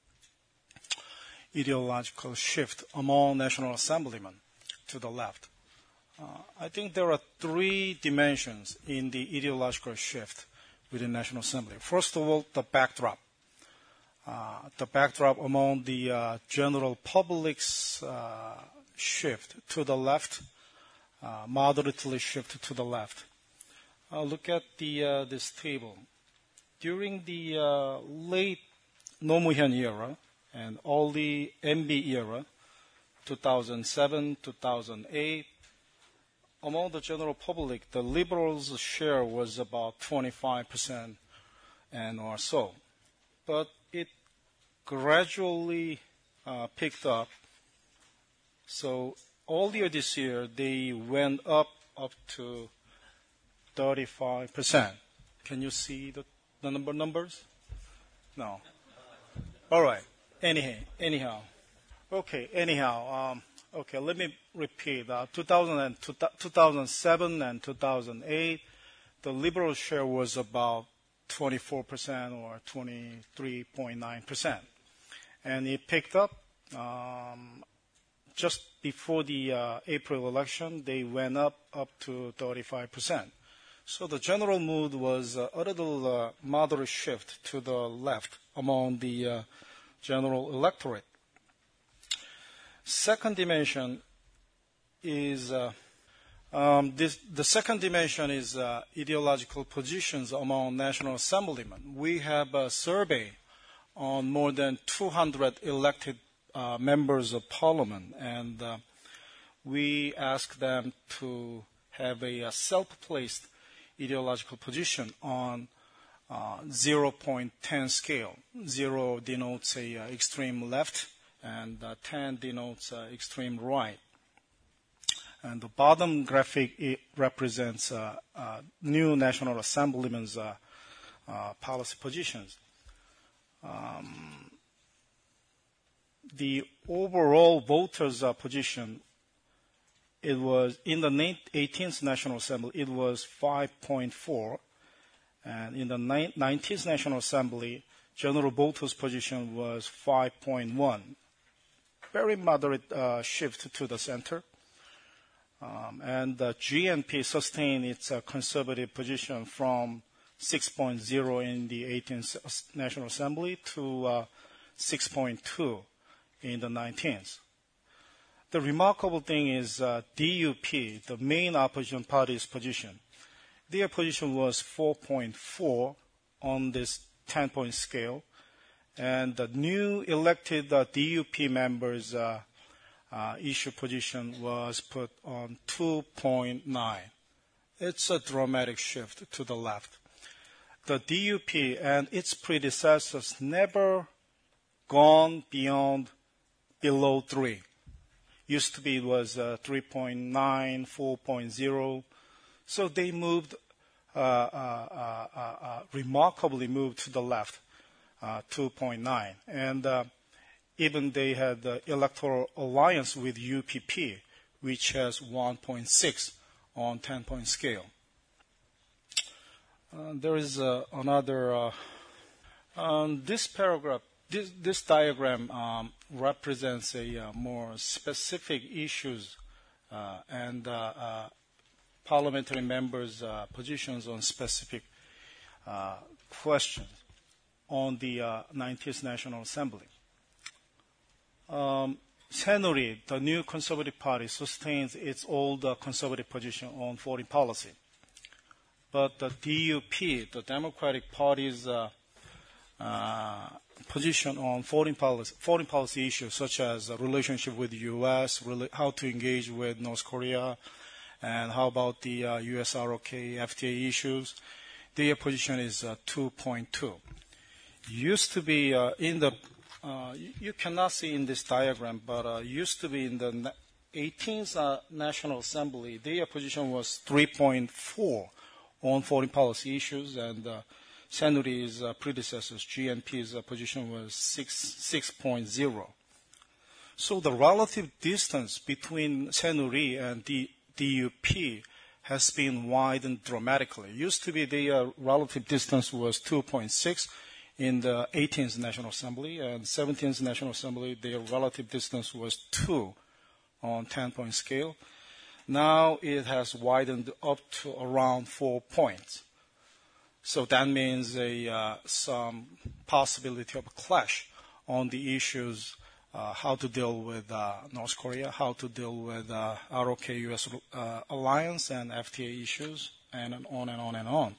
shift among National Assemblymen to the left. I think there are 3 dimensions in the ideological shift within National Assembly. First of all, the backdrop. The backdrop among the general public's shift to the left, moderately shift to the left. Look at this table. During the late Nomu현 era and early MB era, 2007, 2008, among the general public, the liberals' share was about 25% and or so. But it gradually picked up. So earlier this year, they went up to 35%. Can you see the numbers? No. All right. Anyhow. Okay, let me repeat. 2007 and 2008, the liberal share was about 24% or 23.9%. And it picked up just before the April election, they went up to 35%. So the general mood was a little moderate shift to the left among the general electorate. Second dimension is the second dimension is ideological positions among National Assemblymen. We have a survey on more than 200 elected members of parliament, and we ask them to have a self-placed ideological position on 0.10 scale. 0 denotes a extreme left, and 10 denotes extreme right. And the bottom graphic, it represents new National Assemblymen's policy positions. The overall voters' position, it was in the 18th National Assembly, it was 5.4, and in the 19th National Assembly, general voters' position was 5.1. Very moderate shift to the center. And the GNP sustained its conservative position from 6.0 in the 18th National Assembly to 6.2 in the 19th. The remarkable thing is DUP, the main opposition party's position. Their position was 4.4 on this 10-point scale, and the new elected DUP members' issue position was put on 2.9. It's a dramatic shift to the left. The DUP and its predecessors never gone below 3. Used to be it was 3.9, 4.0. So they moved, remarkably moved to the left, 2.9. And even they had the electoral alliance with UPP, which has 1.6 on 10-point scale. There is another, this paragraph, this diagram represents a more specific issues and parliamentary members' positions on specific questions on the 19th National Assembly. Saenuri, the new Conservative Party, sustains its old conservative position on foreign policy. But the DUP, the Democratic Party's position on foreign policy issues such as relationship with the U.S., how to engage with North Korea, and how about the U.S.-ROK, FTA issues, their position is 2.2. Used to be in the, you cannot see in this diagram, but used to be in the 18th National Assembly, their position was 3.4 on foreign policy issues, and Saenuri's predecessors, GNP's position was 6.0. So the relative distance between Saenuri and the DUP has been widened dramatically. Used to be the relative distance was 2.6 in the 18th National Assembly, and 17th National Assembly, their relative distance was 2 on 10-point scale. Now it has widened up to around 4 points. So that means some possibility of a clash on the issues, how to deal with North Korea, how to deal with ROK-US alliance and FTA issues, and on and on and on.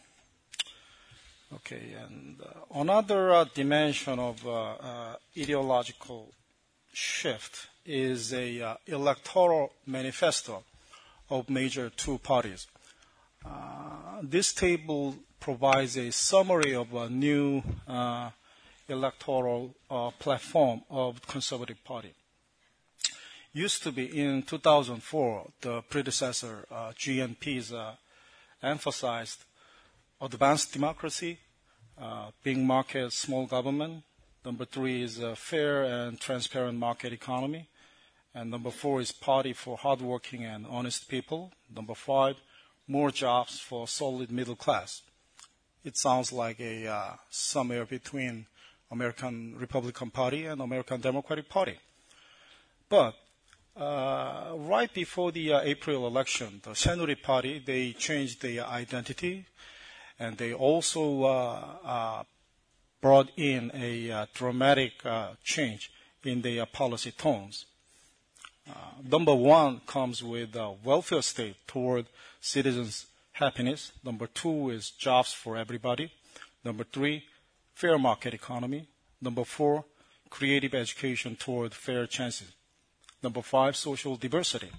Okay, and another dimension of ideological shift is a electoral manifesto of major two parties. This table provides a summary of a new electoral platform of the Conservative Party. Used to be in 2004, the predecessor GNP's emphasized advanced democracy, big market, small government. Number 3 is a fair and transparent market economy. And number 4 is party for hardworking and honest people. Number 5, more jobs for solid middle class. It sounds like a somewhere between American Republican Party and American Democratic Party. But Right before the April election, the Saenuri Party, they changed their identity, and they also brought in a dramatic change in their policy tones. Number one comes with a welfare state toward citizens' happiness. Number two is jobs for everybody. Number three, fair market economy. Number four, creative education toward fair chances. Number five, social diversity.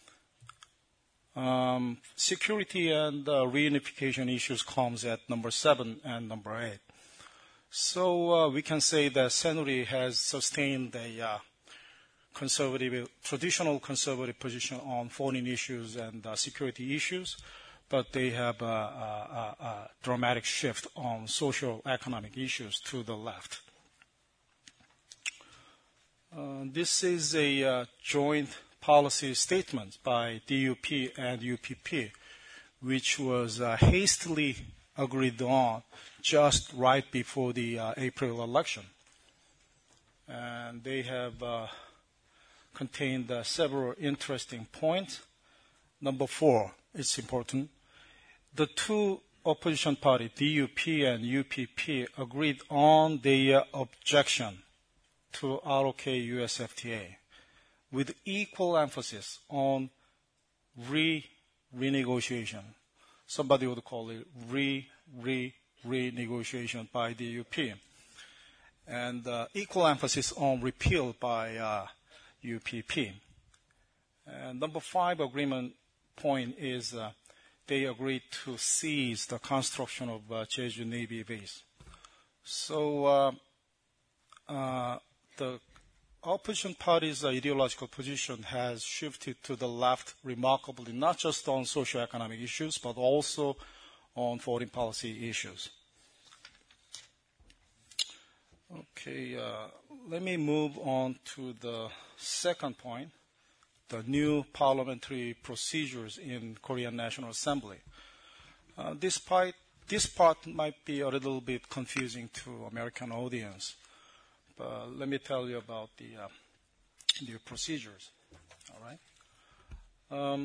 Security and reunification issues comes at number 7 and number 8. So we can say that Saenuri has sustained a traditional conservative position on foreign issues and security issues, but they have a dramatic shift on social economic issues to the left. This is a joint policy statement by DUP and UPP, which was hastily agreed on just right before the April election. And they have contained several interesting points. Number 4, it's important. The two opposition parties, DUP and UPP, agreed on their objection to ROK USFTA with equal emphasis on renegotiation. Somebody would call it renegotiation by the UP. And equal emphasis on repeal by UPP. And number 5 agreement point is they agreed to cease the construction of Jeju Navy base. So the opposition party's ideological position has shifted to the left remarkably, not just on socio-economic issues, but also on foreign policy issues. Okay, let me move on to the second point, the new parliamentary procedures in Korean National Assembly. This part might be a little bit confusing to American audience. Let me tell you about the procedures. All right.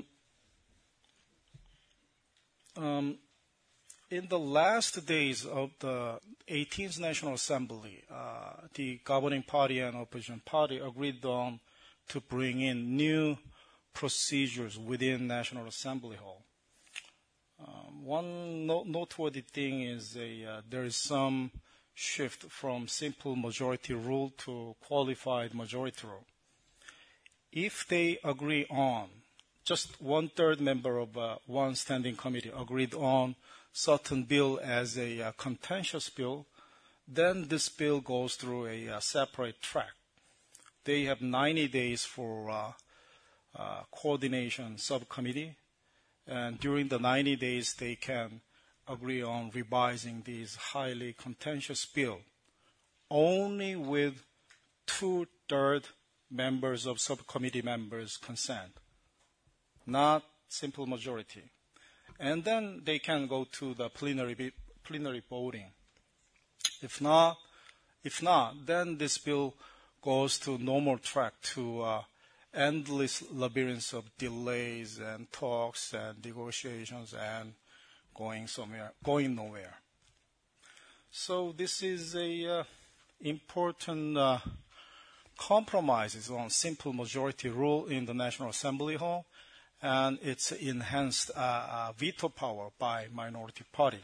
In the last days of the 18th National Assembly, the governing party and opposition party agreed on to bring in new procedures within National Assembly Hall. One noteworthy thing is there is some shift from simple majority rule to qualified majority rule. If they agree on, just 1/3 member of one standing committee agreed on certain bill as a contentious bill, then this bill goes through a separate track. They have 90 days for coordination subcommittee, and during the 90 days they can agree on revising these highly contentious bill only with 2/3 members of subcommittee members' consent, not simple majority. And then they can go to the plenary voting. If not, then this bill goes to normal track to endless labyrinths of delays and talks and negotiations and going nowhere. So this is a important compromises on simple majority rule in the National Assembly Hall, and its enhanced veto power by minority party.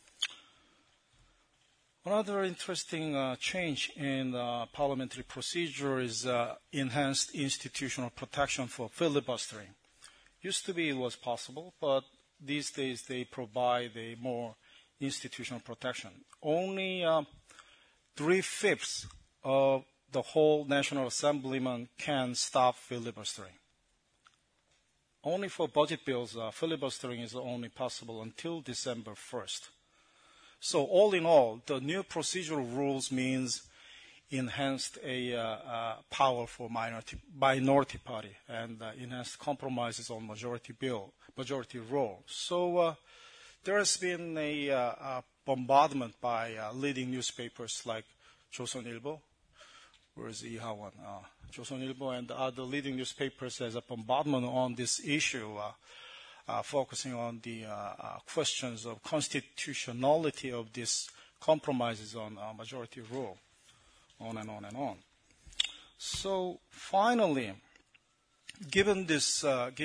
Another interesting change in parliamentary procedure is enhanced institutional protection for filibustering. Used to be it was possible, but these days they provide a more institutional protection. Only 3/5 of the whole National Assemblyman can stop filibustering. Only for budget bills, filibustering is only possible until December 1st. So all in all, the new procedural rules means enhanced power for minority party and enhanced compromises on majority role. So there has been a bombardment by leading newspapers like Joseonilbo, where's Ihawan, Joseonilbo, and other leading newspapers as a bombardment on this issue, focusing on the questions of constitutionality of these compromises on majority rule, on and on and on. So finally, given this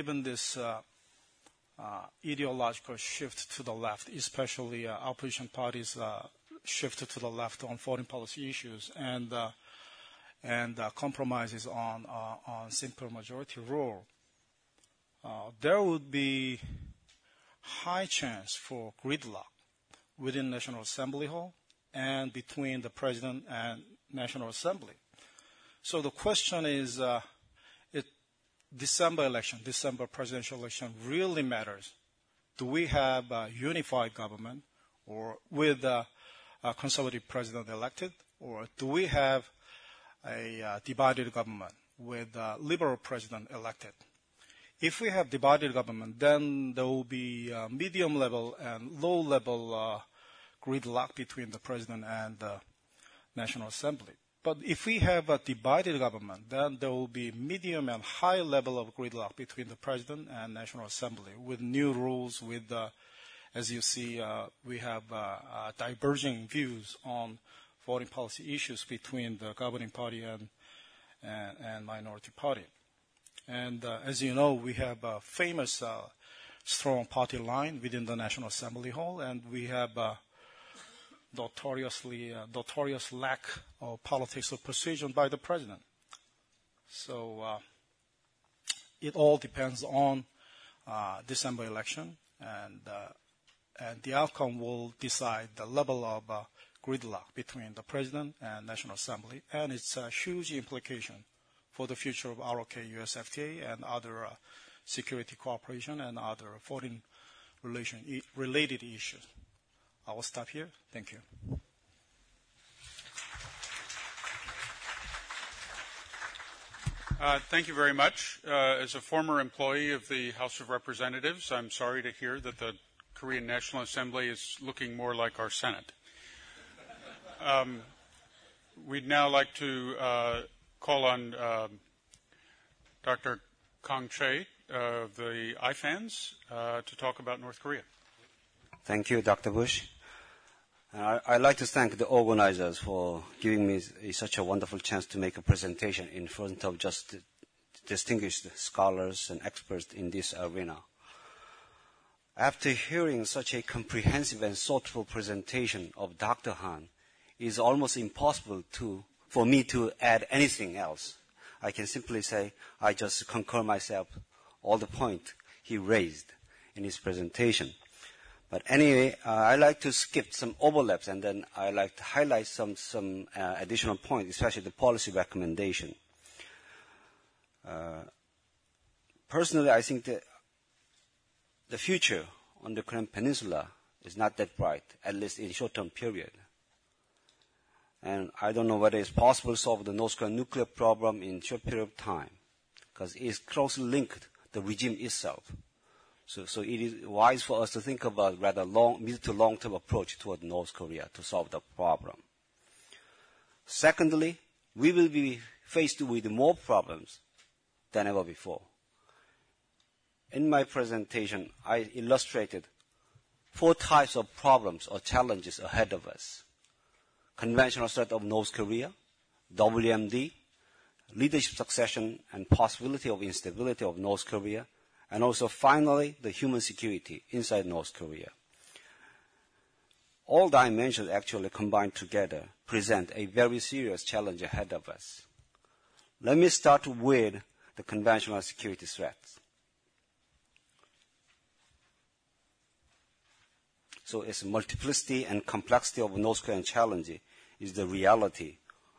ideological shift to the left, especially opposition parties' shift to the left on foreign policy issues, and compromises on simple majority rule, there would be high chance for gridlock within National Assembly Hall and between the President and National Assembly. So the question is, December presidential election really matters. Do we have a unified government or with a conservative president elected, or do we have a divided government with a liberal president elected? If we have divided government, then there will be medium level and low level gridlock between the president and the National Assembly. But if we have a divided government, then there will be medium and high level of gridlock between the president and National Assembly with new rules, with, as you see, we have diverging views on foreign policy issues between the governing party and minority party. And as you know, we have a famous strong party line within the National Assembly Hall, and we have notorious lack of politics of precision by the president. So it all depends on December election, and the outcome will decide the level of gridlock between the president and National Assembly, and it's a huge implication for the future of ROK US FTA and other security cooperation and other foreign relation related issues. I will stop here. Thank you. Thank you very much. As a former employee of the House of Representatives, I'm sorry to hear that the Korean National Assembly is looking more like our Senate. We'd now like to call on Dr. Kang Chae of the IFANS to talk about North Korea. Thank you, Dr. Bush. I'd like to thank the organizers for giving me such a wonderful chance to make a presentation in front of just distinguished scholars and experts in this arena. After hearing such a comprehensive and thoughtful presentation of Dr. Han, it is almost impossible for me to add anything else. I can simply say I just concur myself all the points he raised in his presentation. But anyway, I like to skip some overlaps, and then I like to highlight some additional points, especially the policy recommendation. Personally, I think that the future on the Korean Peninsula is not that bright, at least in short-term period. And I don't know whether it's possible to solve the North Korean nuclear problem in short period of time, because it is closely linked to the regime itself. So it is wise for us to think about rather mid to long-term approach toward North Korea to solve the problem. Secondly, we will be faced with more problems than ever before. In my presentation, I illustrated 4 types of problems or challenges ahead of us: conventional threat of North Korea, WMD, leadership succession and possibility of instability of North Korea, and also finally the human security inside North Korea. All dimensions actually combined together present a very serious challenge ahead of us. Let me start with the conventional security threats. So its multiplicity and complexity of North Korean challenge is the reality.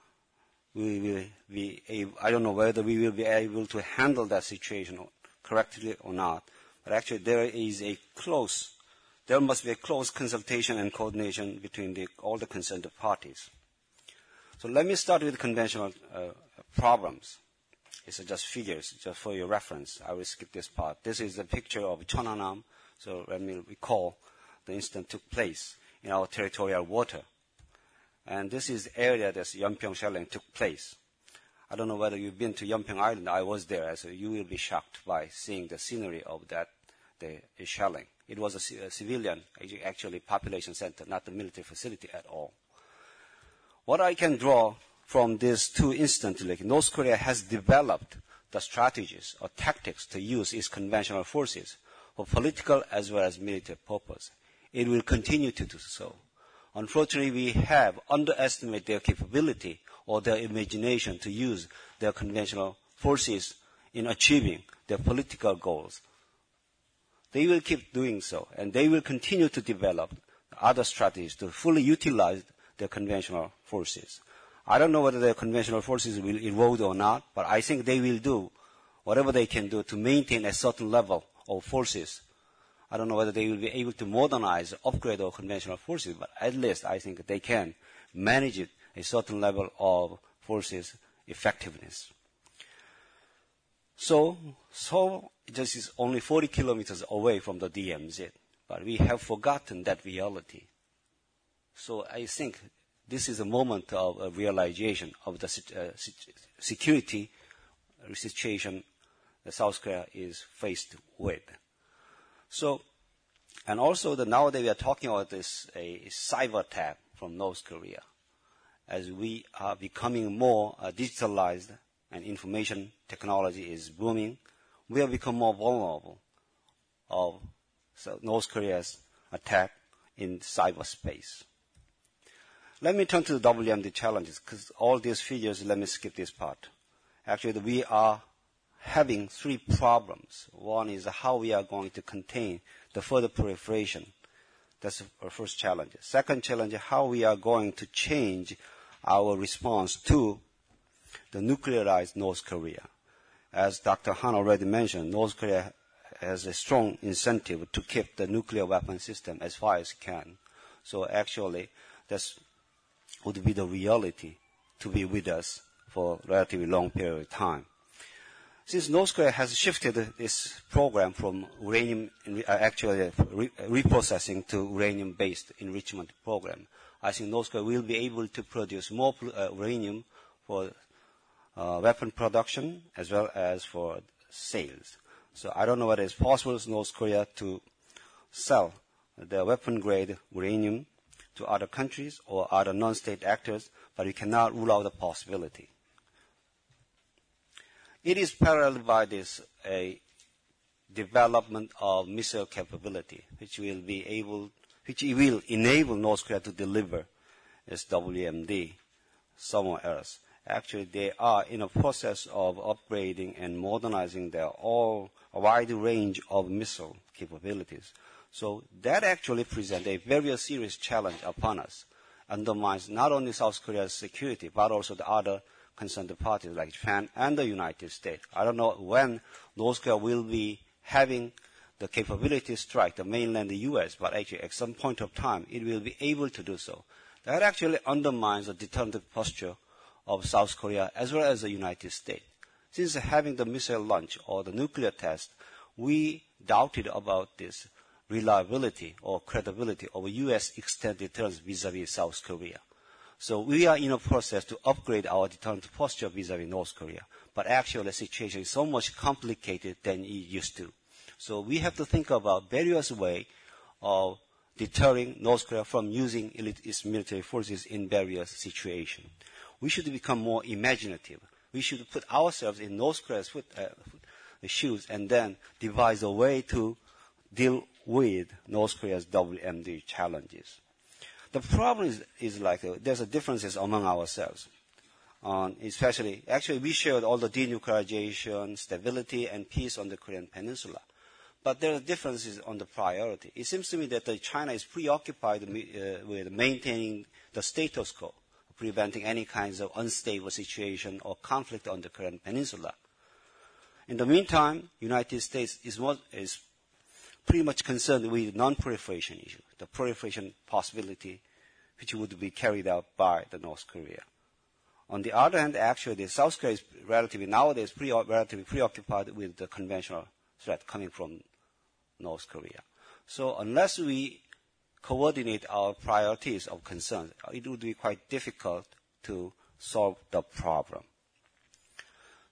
I don't know whether we will be able to handle that situation correctly or not, but actually there must be a close consultation and coordination between all the concerned parties. So let me start with conventional problems. It's just figures, just for your reference. I will skip this part. This is a picture of Cheonhanam. So let me recall the incident took place in our territorial water. And this is the area that Yeonpyeong shelling took place. I don't know whether you've been to Yeonpyeong Island. I was there, so you will be shocked by seeing the scenery of that, the shelling. It was a civilian, actually population center, not a military facility at all. What I can draw from these two instances, like North Korea has developed the strategies or tactics to use its conventional forces for political as well as military purpose. It will continue to do so. Unfortunately, we have underestimated their capability or their imagination to use their conventional forces in achieving their political goals. They will keep doing so, and they will continue to develop other strategies to fully utilize their conventional forces. I don't know whether their conventional forces will erode or not, but I think they will do whatever they can do to maintain a certain level of forces. I don't know whether they will be able to modernize, upgrade our conventional forces, but at least I think they can manage it a certain level of forces effectiveness. So this is only 40 kilometers away from the DMZ, but we have forgotten that reality. So I think this is a moment of a realization of the security situation that South Korea is faced with. So, and also nowadays we are talking about this a cyber attack from North Korea. As we are becoming more digitalized and information technology is booming, we have become more vulnerable of North Korea's attack in cyberspace. Let me turn to the WMD challenges, because all these figures, let me skip this part. Actually, we are having three problems. One is how we are going to contain the further proliferation. That's our first challenge. Second challenge, how we are going to change our response to the nuclearized North Korea. As Dr. Han already mentioned, North Korea has a strong incentive to keep the nuclear weapon system as far as it can. So actually, that would be the reality to be with us for a relatively long period of time. Since North Korea has shifted its program from uranium, reprocessing to uranium-based enrichment program, I think North Korea will be able to produce more uranium for weapon production as well as for sales. So I don't know whether it's possible for North Korea to sell the weapon-grade uranium to other countries or other non-state actors, but we cannot rule out the possibility. It is paralleled by this development of missile capability, which will enable North Korea to deliver its WMD somewhere else. Actually, they are in a process of upgrading and modernizing a wide range of missile capabilities. So that actually presents a very serious challenge upon us, undermines not only South Korea's security, but also the other concerned parties like Japan and the United States. I don't know when North Korea will be having the capability to strike the mainland the U.S., but actually at some point of time it will be able to do so. That actually undermines the determinative posture of South Korea as well as the United States. Since having the missile launch or the nuclear test, we doubted about this reliability or credibility of U.S. extended deterrence vis-à-vis South Korea. So we are in a process to upgrade our deterrent posture vis-à-vis North Korea. But actually the situation is so much complicated than it used to. So we have to think about various ways of deterring North Korea from using its military forces in various situations. We should become more imaginative. We should put ourselves in North Korea's shoes and then devise a way to deal with North Korea's WMD challenges. The problem is like there's a differences among ourselves. Especially, actually we shared all the denuclearization, stability, and peace on the Korean Peninsula. But there are differences on the priority. It seems to me that China is preoccupied with maintaining the status quo, preventing any kinds of unstable situation or conflict on the Korean Peninsula. In the meantime, United States is pretty much concerned with non-proliferation issue, the proliferation possibility which would be carried out by the North Korea. On the other hand, actually, the South Korea is nowadays relatively preoccupied with the conventional threat coming from North Korea. So unless we coordinate our priorities of concern, it would be quite difficult to solve the problem.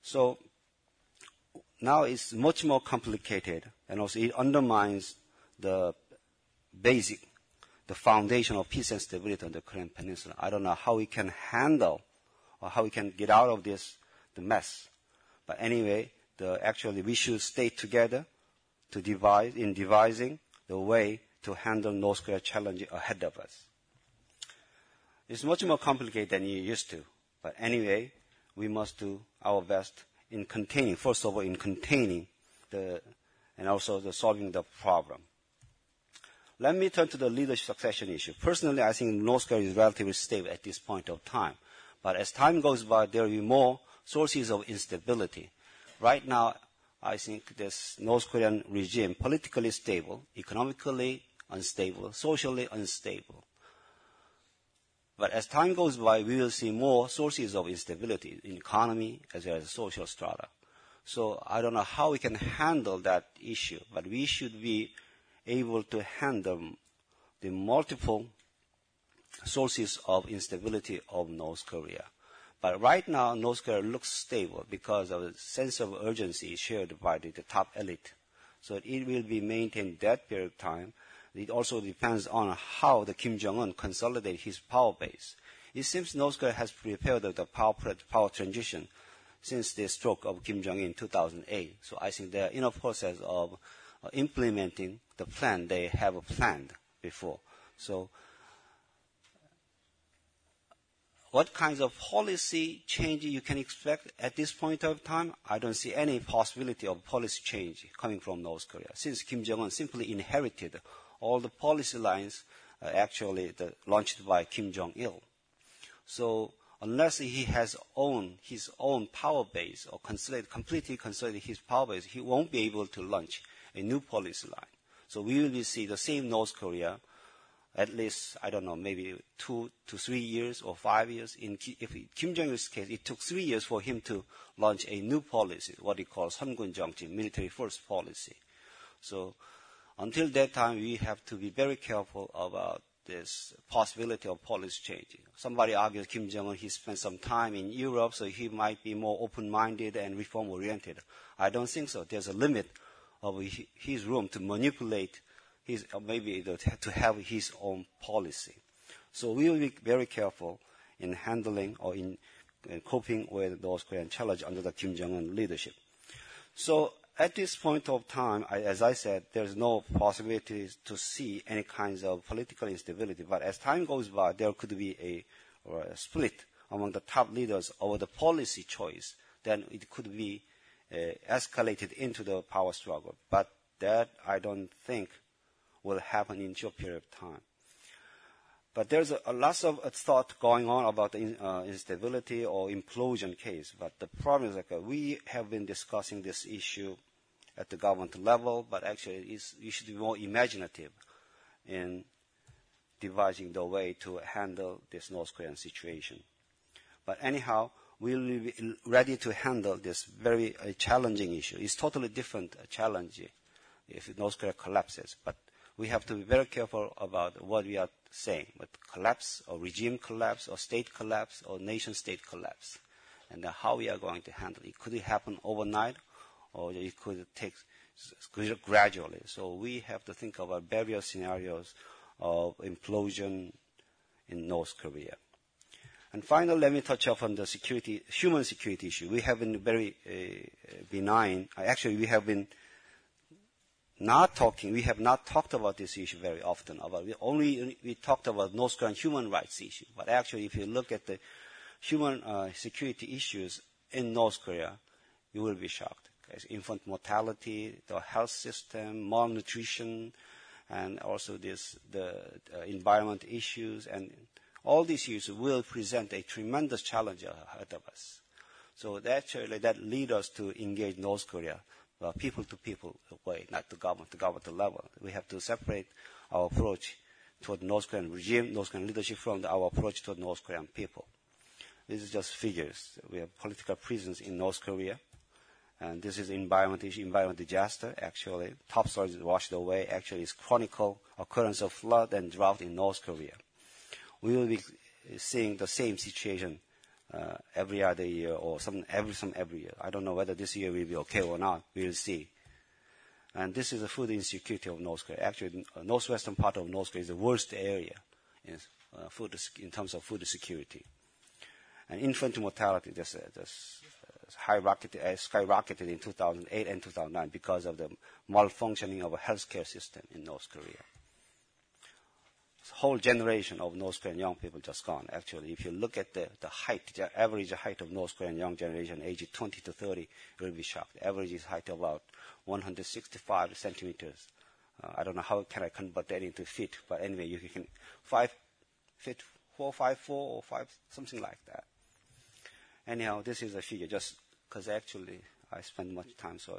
So now it's much more complicated, and also it undermines the foundation of peace and stability on the Korean Peninsula. I don't know how we can handle or how we can get out of the mess. But anyway, actually we should stay together in devising the way to handle North Korea challenge ahead of us. It's much more complicated than you used to. But anyway, we must do our best in containing, first of all, and also solving the problem. Let me turn to the leadership succession issue. Personally, I think North Korea is relatively stable at this point of time. But as time goes by, there will be more sources of instability. Right now, I think this North Korean regime, politically stable, economically unstable, socially unstable. But as time goes by, we will see more sources of instability in economy as well as social strata. So I don't know how we can handle that issue, but we should be able to handle the multiple sources of instability of North Korea. But right now, North Korea looks stable because of the sense of urgency shared by the top elite. So it will be maintained that period of time. It also depends on how the Kim Jong-un consolidates his power base. It seems North Korea has prepared the power transition since the stroke of Kim Jong-un in 2008. So I think they are in a process of implementing the plan they have planned before. So what kinds of policy change you can expect at this point of time? I don't see any possibility of policy change coming from North Korea, since Kim Jong-un simply inherited all the policy lines launched by Kim Jong-il. So unless he has his own power base or completely consolidate his power base, he won't be able to launch a new policy line. So we will see the same North Korea at least, I don't know, maybe 2 to 3 years or 5 years. In Kim Jong-il's case, it took 3 years for him to launch a new policy, what he calls Sungun Jeongji, military first policy. So until that time, we have to be very careful about this possibility of policy changing. Somebody argues Kim Jong-un, he spent some time in Europe, so he might be more open-minded and reform-oriented. I don't think so. There's a limit of his room to manipulate to have his own policy. So we will be very careful in handling or in coping with those Korean challenge under the Kim Jong-un leadership. So at this point of time, as I said, there's no possibility to see any kinds of political instability. But as time goes by, there could be a split among the top leaders over the policy choice. Then it could be escalated into the power struggle. But that I don't think will happen in a short period of time. But there's a lot of thought going on about the instability or implosion case. But the problem is we have been discussing this issue at the government level, but actually we should be more imaginative in devising the way to handle this North Korean situation. But anyhow, we will be ready to handle this very challenging issue. It's totally different challenge if North Korea collapses. But we have to be very careful about what we are saying, but collapse or regime collapse or state collapse or nation-state collapse, and how we are going to handle it. Could it happen overnight, or it could take gradually? So we have to think about various scenarios of implosion in North Korea. And finally, let me touch upon the human security issue. We have been very benign. Actually, we have not talked about this issue very often. We talked about North Korean human rights issue. But actually, if you look at the human security issues in North Korea, you will be shocked. Infant mortality, the health system, malnutrition, and also the environment issues, and all these issues will present a tremendous challenge ahead of us. So that leads us to engage North Korea people-to-people way, not to government level. We have to separate our approach toward North Korean regime, North Korean leadership from our approach toward North Korean people. This is just figures. We have political prisons in North Korea, and this is environment disaster. Actually, topsoil is washed away. Actually, it's chronicle occurrence of flood and drought in North Korea. We will be seeing the same situation every other year or every year. I don't know whether this year will be okay or not. We will see. And this is the food insecurity of North Korea. Actually, northwestern part of North Korea is the worst area in terms of food security. And infant mortality just skyrocketed in 2008 and 2009 because of the malfunctioning of a healthcare system in North Korea. Whole generation of North Korean young people just gone. Actually, if you look at the average height of North Korean young generation, aged 20 to 30, you will be shocked. The average is height of about 165 centimeters. I don't know how can I convert that into feet, but anyway, you can 5 feet, 4, 5, 4, or 5, something like that. Anyhow, this is a figure just because actually I spend much time. So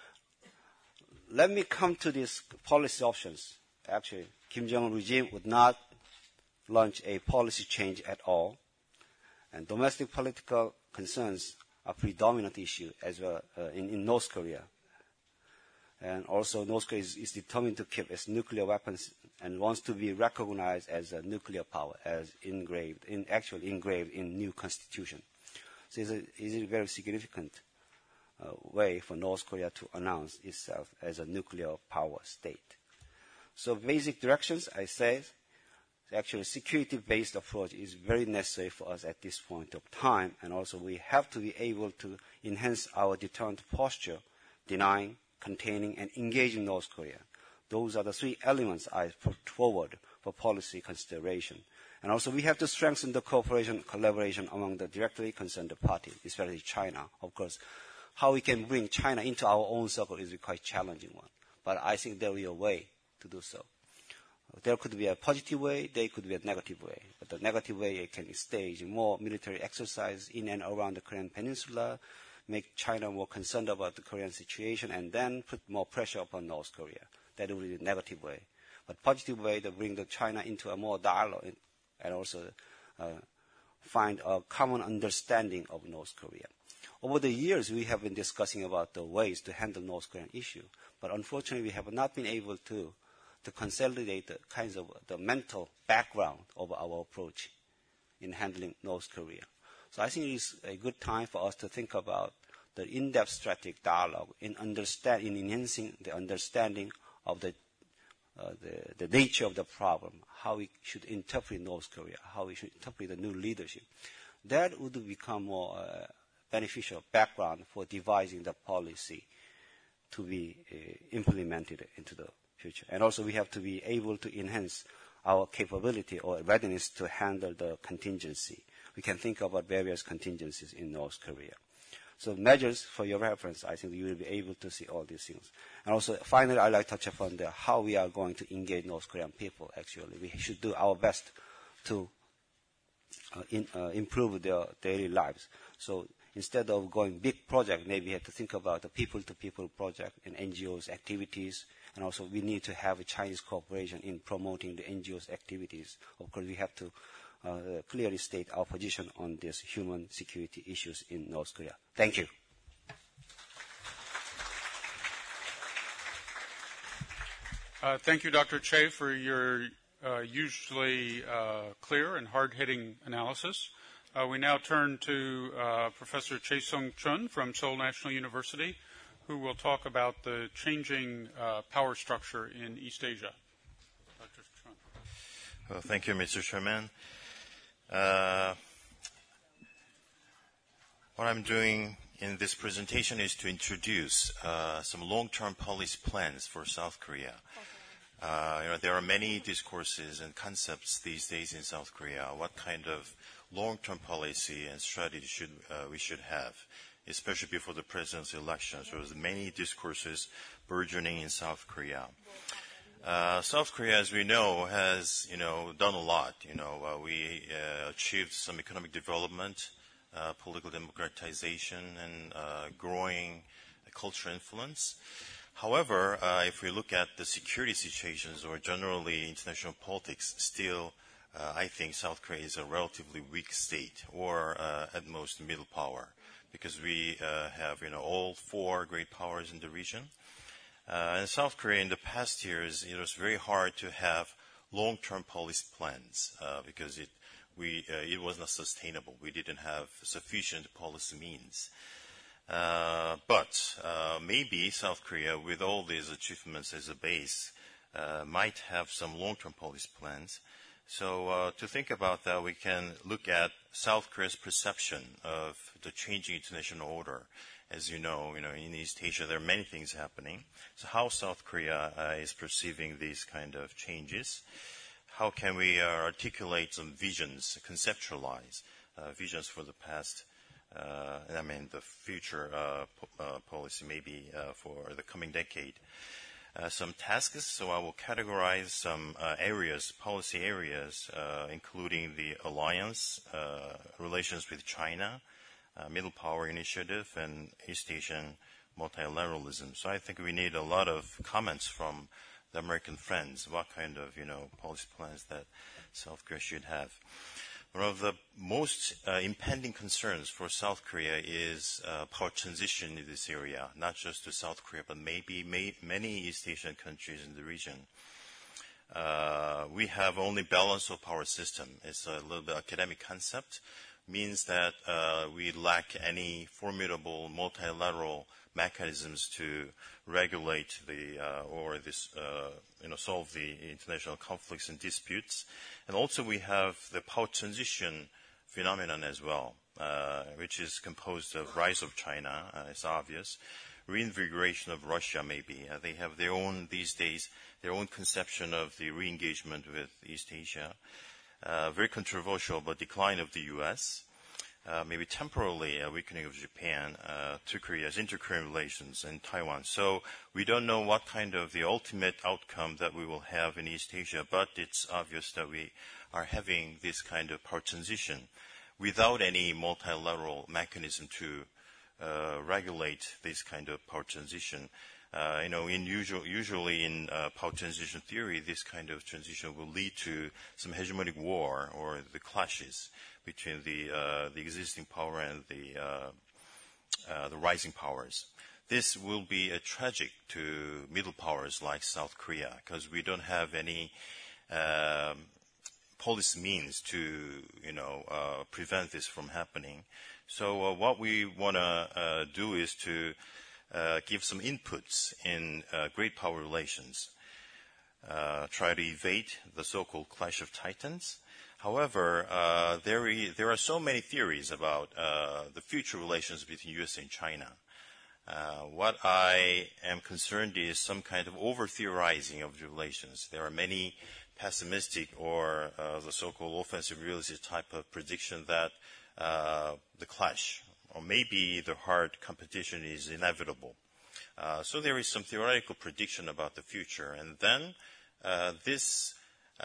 let me come to these policy options. Actually, Kim Jong-un regime would not launch a policy change at all, and domestic political concerns are predominant issue as well in North Korea. And also, North Korea is determined to keep its nuclear weapons and wants to be recognized as a nuclear power, as engraved in new constitution. So it's a very significant way for North Korea to announce itself as a nuclear power state. So basic directions, I say, actually security-based approach is very necessary for us at this point of time, and also we have to be able to enhance our deterrent posture, denying, containing, and engaging North Korea. Those are the three elements I put forward for policy consideration. And also we have to strengthen the cooperation, collaboration among the directly concerned parties, especially China. Of course, how we can bring China into our own circle is a quite challenging one. But I think there will be a way to do so. There could be a positive way, there could be a negative way. But the negative way, it can stage more military exercise in and around the Korean Peninsula, make China more concerned about the Korean situation, and then put more pressure upon North Korea. That would be the negative way. But positive way to bring the China into a more dialogue and also find a common understanding of North Korea. Over the years, we have been discussing about the ways to handle North Korean issue, but unfortunately, we have not been able to consolidate the kinds of the mental background of our approach in handling North Korea. So I think it's a good time for us to think about the in-depth strategic dialogue in enhancing the understanding of the nature of the problem, how we should interpret North Korea, how we should interpret the new leadership. That would become more beneficial background for devising the policy to be implemented into the future. And also we have to be able to enhance our capability or readiness to handle the contingency. We can think about various contingencies in North Korea. So measures for your reference, I think you will be able to see all these things. And also, finally, I'd like to touch upon how we are going to engage North Korean people, actually. We should do our best to improve their daily lives. So instead of going big project, maybe we have to think about the people-to-people project and NGOs activities. And also, we need to have a Chinese cooperation in promoting the NGOs activities. Of course, we have to clearly state our position on these human security issues in North Korea. Thank you. Thank you, Dr. Choi, for your usually clear and hard-hitting analysis. We now turn to Professor Chae-Sung Chun from Seoul National University, who will talk about the changing power structure in East Asia. Dr. Chun. Well, thank you, Mr. Chairman. What I'm doing in this presentation is to introduce some long-term policy plans for South Korea. There are many discourses and concepts these days in South Korea. What kind of long-term policy and strategy we should have, especially before the president's election. So there's many discourses burgeoning in South Korea. South Korea, as we know, has done a lot. We achieved some economic development, political democratization, and growing cultural influence. However, if we look at the security situations or generally international politics, still, I think South Korea is a relatively weak state, or at most middle power, because we have all four great powers in the region. In South Korea, in the past years, it was very hard to have long-term policy plans because it was not sustainable. We didn't have sufficient policy means. But maybe South Korea, with all these achievements as a base, might have some long-term policy plans. So to think about that, we can look at South Korea's perception of the changing international order. As you know, in East Asia, there are many things happening. So how South Korea is perceiving these kind of changes? How can we articulate some visions, conceptualize visions for the past, the future policy maybe for the coming decade? Some tasks, so I will categorize some policy areas, including the alliance, relations with China, Middle Power Initiative, and East Asian multilateralism. So I think we need a lot of comments from the American friends, what kind of, policy plans that South Korea should have. One of the most impending concerns for South Korea is power transition in this area, not just to South Korea, but maybe many East Asian countries in the region. We have only balance of power system. It's a little bit academic concept, means that we lack any formidable multilateral mechanisms to regulate solve the international conflicts and disputes. And also we have the power transition phenomenon as well, which is composed of rise of China, it's obvious, reinvigoration of Russia maybe. They have these days, their own conception of the re-engagement with East Asia. Very controversial, but decline of the U.S., maybe temporarily a weakening of Japan to Korea's inter-Korean relations and Taiwan. So we don't know what kind of the ultimate outcome that we will have in East Asia, but it's obvious that we are having this kind of power transition without any multilateral mechanism to regulate this kind of power transition. Usually in power transition theory, this kind of transition will lead to some hegemonic war or the clashes between the existing power and the rising powers. This will be tragic to middle powers like South Korea because we don't have any policy means to prevent this from happening. So what we want to do is to give some inputs in great power relations, try to evade the so-called clash of titans. However, there are so many theories about the future relations between U.S. and China. What I am concerned is some kind of over-theorizing of the relations. There are many pessimistic or the so-called offensive realist type of prediction that the clash or maybe the hard competition is inevitable. So there is some theoretical prediction about the future. And then this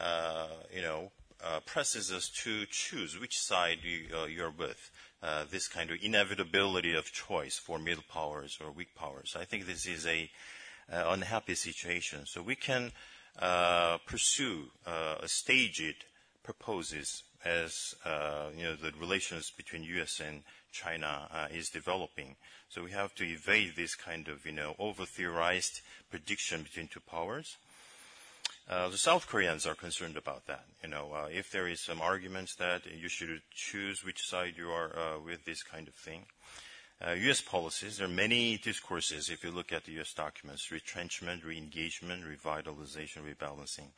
presses us to choose which side you're with. This kind of inevitability of choice for middle powers or weak powers. I think this is a unhappy situation. So we can pursue staged proposals as the relations between U.S. and China is developing. So we have to evade this kind of over-theorized prediction between two powers. The South Koreans are concerned about that. If there is some arguments that you should choose which side you are with this kind of thing. U.S. policies, there are many discourses if you look at the U.S. documents: retrenchment, re-engagement, revitalization, rebalancing.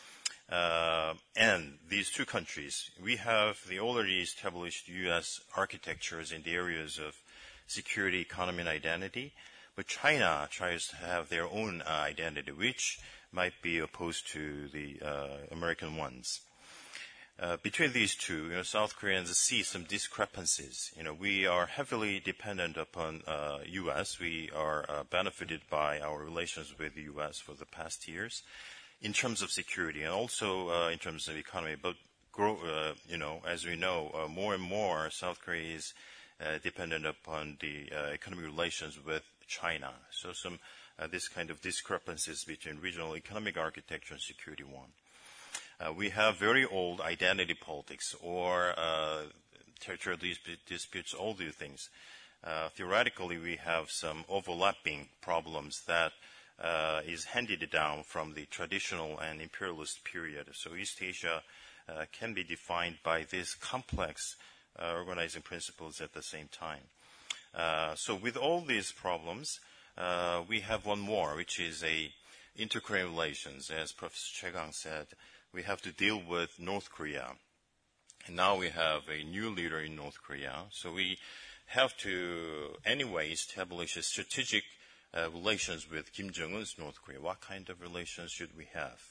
And these two countries, we have the already established U.S. architectures in the areas of security, economy, and identity. But China tries to have their own identity, which might be opposed to the American ones. Between these two, South Koreans see some discrepancies. We are heavily dependent upon U.S. We are benefited by our relations with the U.S. for the past years in terms of security and also in terms of economy. But as we know, more and more South Korea is dependent upon the economic relations with China. So some this kind of discrepancies between regional economic architecture and security one. We have very old identity politics or territorial disputes, all these things. Theoretically, we have some overlapping problems that is handed down from the traditional and imperialist period. So East Asia can be defined by these complex organizing principles at the same time. So with all these problems, we have one more, which is inter-Korean relations. As Professor Choi Kang said, we have to deal with North Korea. And now we have a new leader in North Korea. So we have to, anyway, establish a strategic relations with Kim Jong-un's North Korea. What kind of relations should we have?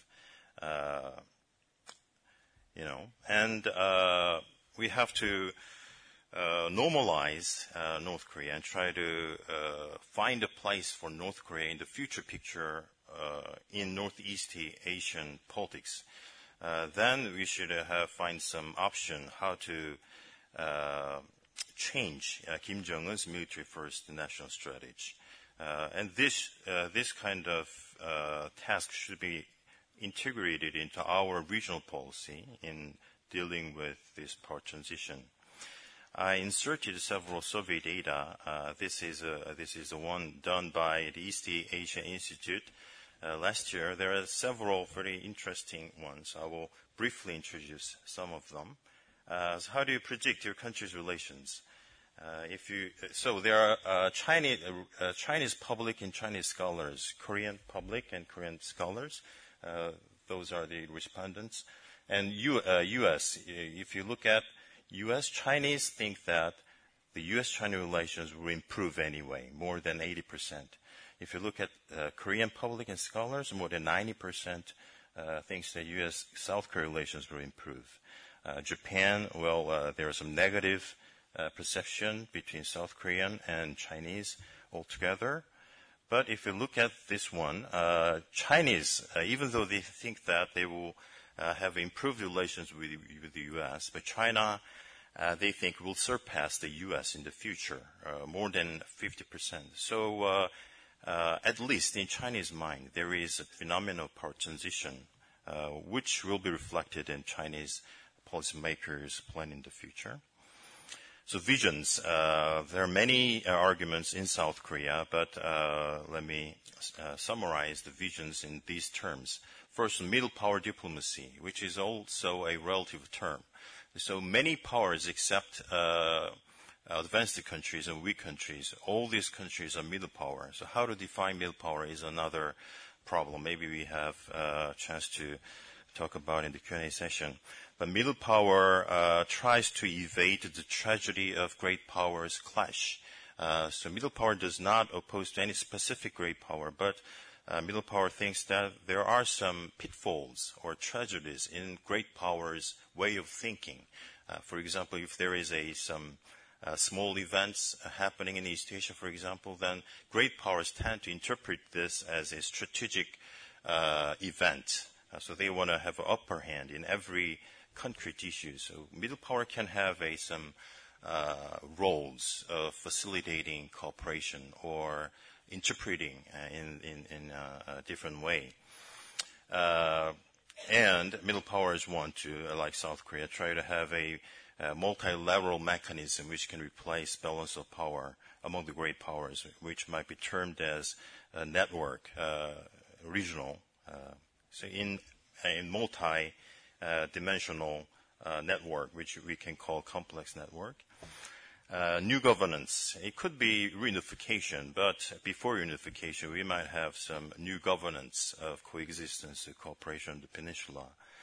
And we have to normalize North Korea and try to find a place for North Korea in the future picture in Northeast Asian politics. Then we should find some option how to change Kim Jong-un's military first national strategy. And this kind of task should be integrated into our regional policy in dealing with this power transition. I inserted several survey data. This is the one done by the East Asia Institute last year. There are several very interesting ones. I will briefly introduce some of them. So how do you predict your country's relations? So there are Chinese public and Chinese scholars, Korean public and Korean scholars. Those are the respondents. And U.S., if you look at U.S., Chinese think that the U.S.-China relations will improve anyway, more than 80%. If you look at Korean public and scholars, more than 90% thinks that U.S.-South Korea relations will improve. Japan, there are some negative perception between South Korean and Chinese altogether. But if you look at this one, Chinese, even though they think that they will have improved relations with the U.S., but China, they think will surpass the U.S. in the future, more than 50%. So at least in Chinese mind, there is a phenomenal power transition, which will be reflected in Chinese policymakers' plan in the future. So visions, there are many arguments in South Korea, but let me summarize the visions in these terms. First, middle power diplomacy, which is also a relative term. So many powers except advanced countries and weak countries, all these countries are middle power. So how to define middle power is another problem. Maybe we have a chance to talk about in the Q&A session. But middle power tries to evade the tragedy of great powers clash. So middle power does not oppose to any specific great power, but middle power thinks that there are some pitfalls or tragedies in great powers' way of thinking. For example, if there is some small events happening in East Asia, for example, then great powers tend to interpret this as a strategic event. So they want to have an upper hand in every concrete issue. So middle power can have some roles of facilitating cooperation or interpreting in a different way. And middle powers want to, like South Korea, try to have a multilateral mechanism which can replace balance of power among the great powers, which might be termed as a network, regional. So in a multi-dimensional network, which we can call complex network. New governance. It could be reunification, but before reunification, we might have some new governance of coexistence and cooperation on the peninsula.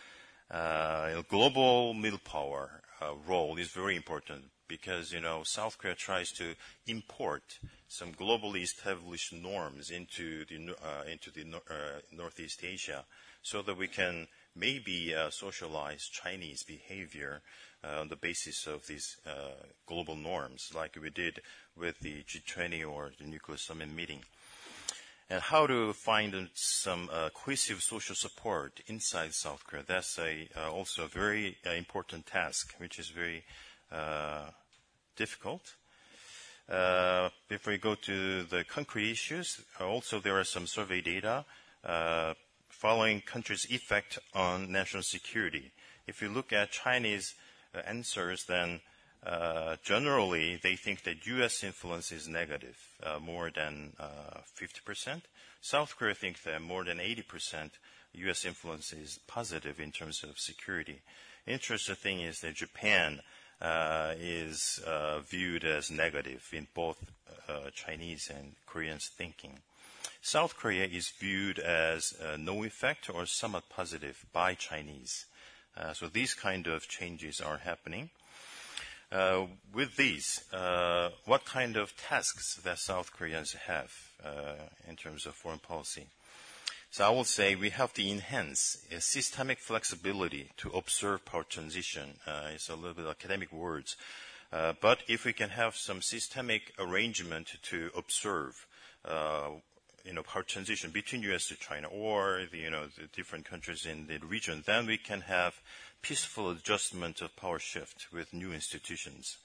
Global middle power role is very important because, South Korea tries to import some globally established norms into Northeast Asia so that we can maybe socialize Chinese behavior on the basis of these global norms, like we did with the G20 or the Nuclear Summit meeting. And how to find some cohesive social support inside South Korea. That's also a very important task, which is very difficult. Before we go to the concrete issues, also there are some survey data following countries' effect on national security. If you look at Chinese answers, then generally they think that U.S. influence is negative, more than 50%. South Korea thinks that more than 80% U.S. influence is positive in terms of security. Interesting thing is that Japan is viewed as negative in both Chinese and Koreans' thinking. South Korea is viewed as no effect or somewhat positive by Chinese. So these kind of changes are happening. With these, what kind of tasks that South Koreans have in terms of foreign policy? So I will say we have to enhance systemic flexibility to observe power transition. It's a little bit academic words. But if we can have some systemic arrangement to observe, power transition between U.S. to China or the different countries in the region, then we can have peaceful adjustment of power shift with new institutions.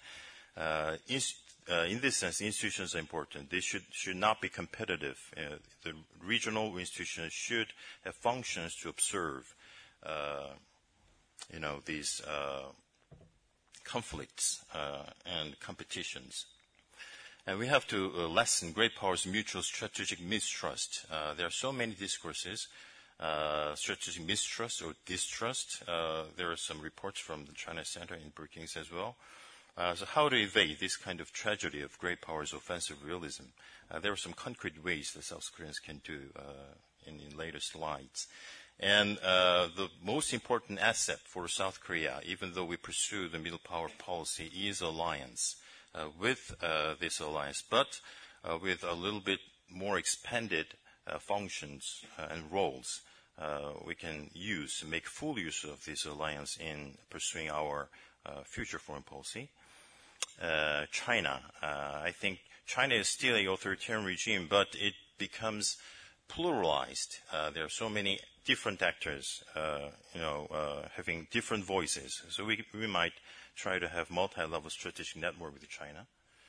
In this sense, institutions are important. They should not be competitive. The regional institutions should have functions to observe, these conflicts and competitions. And we have to lessen great powers' mutual strategic mistrust. There are so many discourses, strategic mistrust or distrust. There are some reports from the China Center in Brookings as well. So how to evade this kind of tragedy of great powers' offensive realism? There are some concrete ways that South Koreans can do in later slides. And the most important asset for South Korea, even though we pursue the middle power policy, is alliance. With this alliance, but with a little bit more expanded functions and roles, we can make full use of this alliance in pursuing our future foreign policy. China, I think China is still an authoritarian regime, but it becomes pluralized. There are so many different actors, having different voices. So we might try to have multi-level strategic network with China.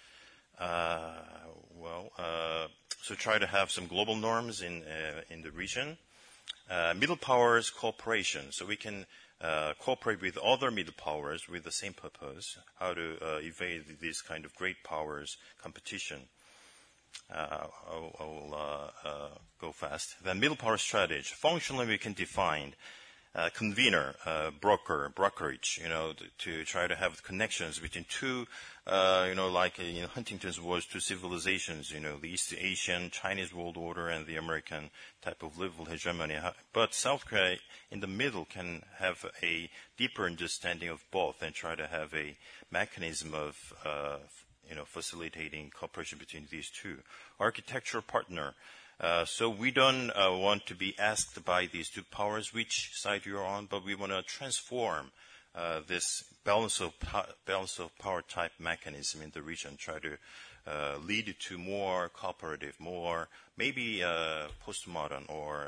So try to have some global norms in the region. Middle powers cooperation, so we can cooperate with other middle powers with the same purpose, how to evade this kind of great powers competition. I will go fast. Then middle power strategy. Functionally, we can define convener, brokerage, to try to have connections between two, like in Huntington's words, two civilizations, the East Asian, Chinese world order and the American type of liberal hegemony. But South Korea in the middle can have a deeper understanding of both and try to have a mechanism of, facilitating cooperation between these two. Architectural partner. So we don't want to be asked by these two powers which side you're on, but we want to transform this balance of power type mechanism in the region, try to lead to more cooperative, more maybe postmodern or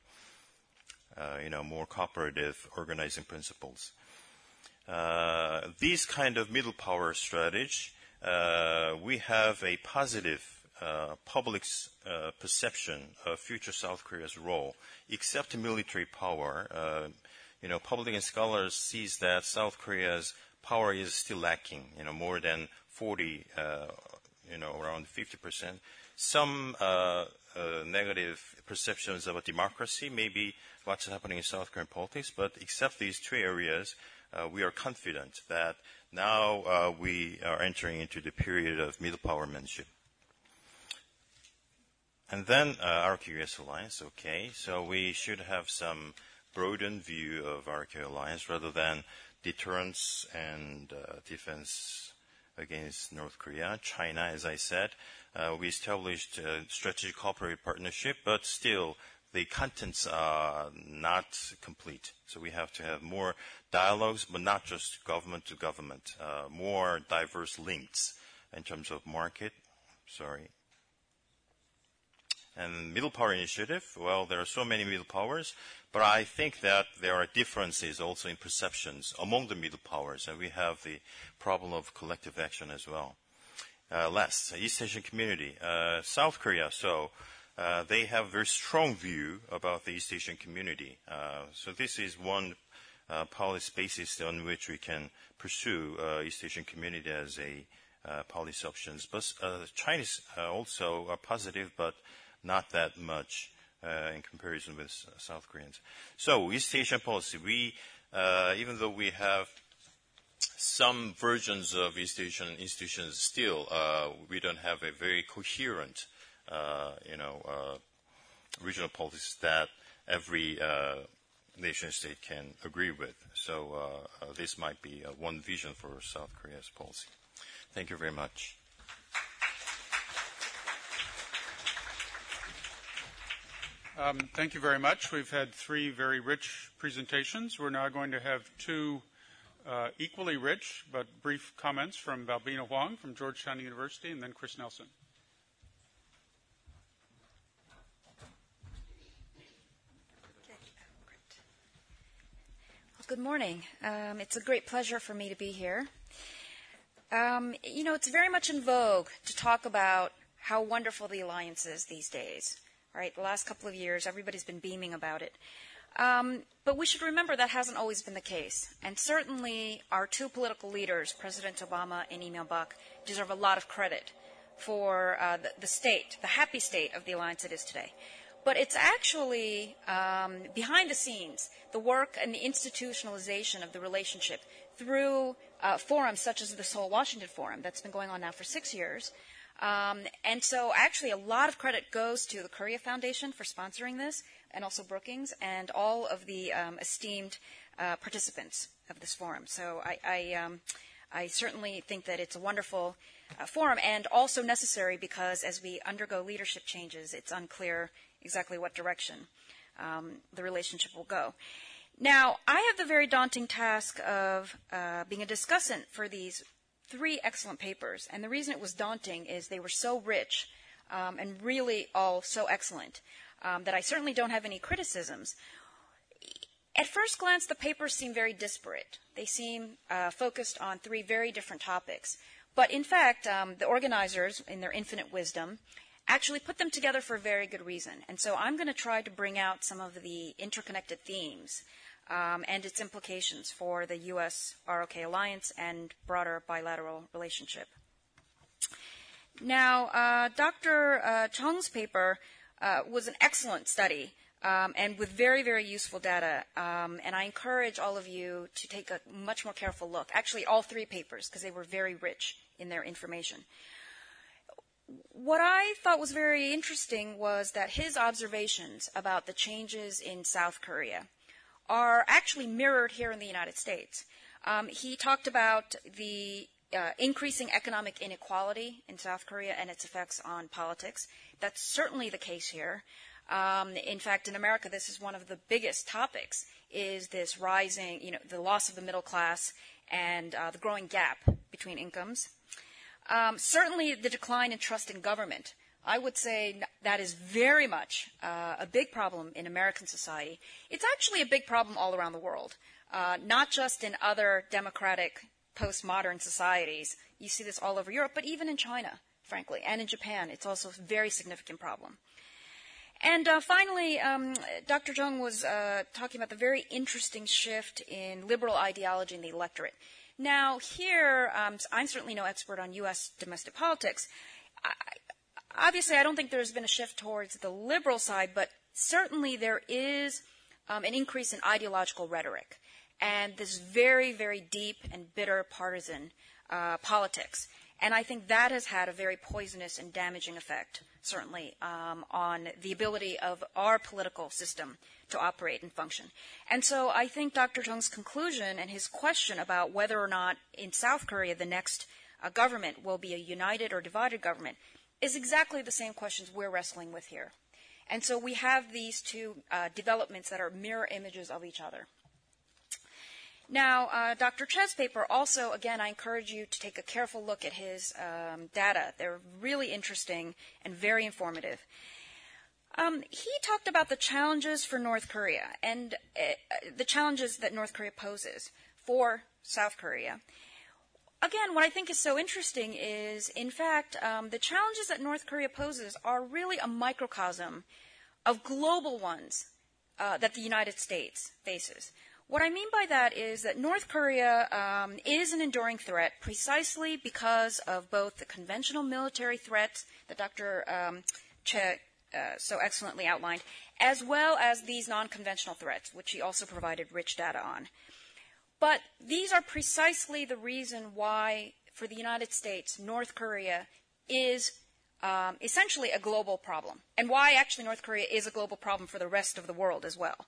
more cooperative organizing principles. These kind of middle power strategy, we have a positive public's perception of future South Korea's role. Except military power, public and scholars sees that South Korea's power is still lacking, more than 40, around 50%. Some negative perceptions about democracy, maybe what's happening in South Korean politics, but except these two areas, we are confident that now we are entering into the period of middle powermanship. And then ROK-US alliance, okay. So we should have some broadened view of ROK alliance rather than deterrence and defense against North Korea. China, as I said, we established a strategic cooperative partnership, but still the contents are not complete. So we have to have more dialogues, but not just government to government, more diverse links in terms of market. And middle power initiative, well, there are so many middle powers, but I think that there are differences also in perceptions among the middle powers, and we have the problem of collective action as well. Last, East Asian community. South Korea, so they have a very strong view about the East Asian community. So this is one policy basis on which we can pursue East Asian community as a policy options. But Chinese also are positive, but not that much in comparison with South Koreans. So East Asian policy, we even though we have some versions of East Asian institutions still, we don't have a very coherent, regional policies that every nation state can agree with. So this might be one vision for South Korea's policy. Thank you very much. Thank you very much. We've had 3 very rich presentations. We're now going to have 2 equally rich but brief comments from Balbina Huang from Georgetown University, and then Chris Nelson. Well, good morning. It's a great pleasure for me to be here. It's very much in vogue to talk about how wonderful the alliance is these days. Right? The last couple of years, everybody's been beaming about it. But we should remember that hasn't always been the case. And certainly our 2 political leaders, President Obama and Lee Myung-bak, deserve a lot of credit for the state, the happy state of the alliance it is today. But it's actually behind the scenes, the work and the institutionalization of the relationship through forums such as the Seoul Washington Forum that's been going on now for 6 years. And so actually a lot of credit goes to the Korea Foundation for sponsoring this, and also Brookings, and all of the esteemed participants of this forum. So I certainly think that it's a wonderful forum, and also necessary because as we undergo leadership changes, it's unclear exactly what direction the relationship will go. Now, I have the very daunting task of being a discussant for these 3 excellent papers, and the reason it was daunting is they were so rich and really all so excellent that I certainly don't have any criticisms. At first glance, the papers seem very disparate. They seem focused on 3 very different topics. But in fact, the organizers, in their infinite wisdom, actually put them together for a very good reason. And so I'm going to try to bring out some of the interconnected themes and its implications for the U.S.-ROK alliance and broader bilateral relationship. Now, Dr. Chung's paper was an excellent study and with very, very useful data. And I encourage all of you to take a much more careful look. Actually, all 3 papers, because they were very rich in their information. What I thought was very interesting was that his observations about the changes in South Korea are actually mirrored here in the United States. He talked about the increasing economic inequality in South Korea and its effects on politics. That's certainly the case here. In fact, in America, this is one of the biggest topics, is this rising, the loss of the middle class and the growing gap between incomes. Certainly the decline in trust in government. I would say that is very much a big problem in American society. It's actually a big problem all around the world, not just in other democratic postmodern societies. You see this all over Europe, but even in China, frankly, and in Japan. It's also a very significant problem. And finally, Dr. Chung was talking about the very interesting shift in liberal ideology in the electorate. Now, here, I'm certainly no expert on U.S. domestic politics. Obviously, I don't think there's been a shift towards the liberal side, but certainly there is an increase in ideological rhetoric and this very, very deep and bitter partisan politics. And I think that has had a very poisonous and damaging effect, certainly, on the ability of our political system to operate and function. And so I think Dr. Chung's conclusion and his question about whether or not in South Korea the next government will be a united or divided government is exactly the same questions we're wrestling with here. And so we have these 2 developments that are mirror images of each other. Now, Dr. Cheh's paper also, again, I encourage you to take a careful look at his data. They're really interesting and very informative. He talked about the challenges for North Korea and the challenges that North Korea poses for South Korea. Again, what I think is so interesting is, in fact, the challenges that North Korea poses are really a microcosm of global ones that the United States faces. What I mean by that is that North Korea is an enduring threat precisely because of both the conventional military threats that Dr. Che so excellently outlined, as well as these non-conventional threats, which he also provided rich data on. But these are precisely the reason why, for the United States, North Korea is essentially a global problem, and why actually North Korea is a global problem for the rest of the world as well.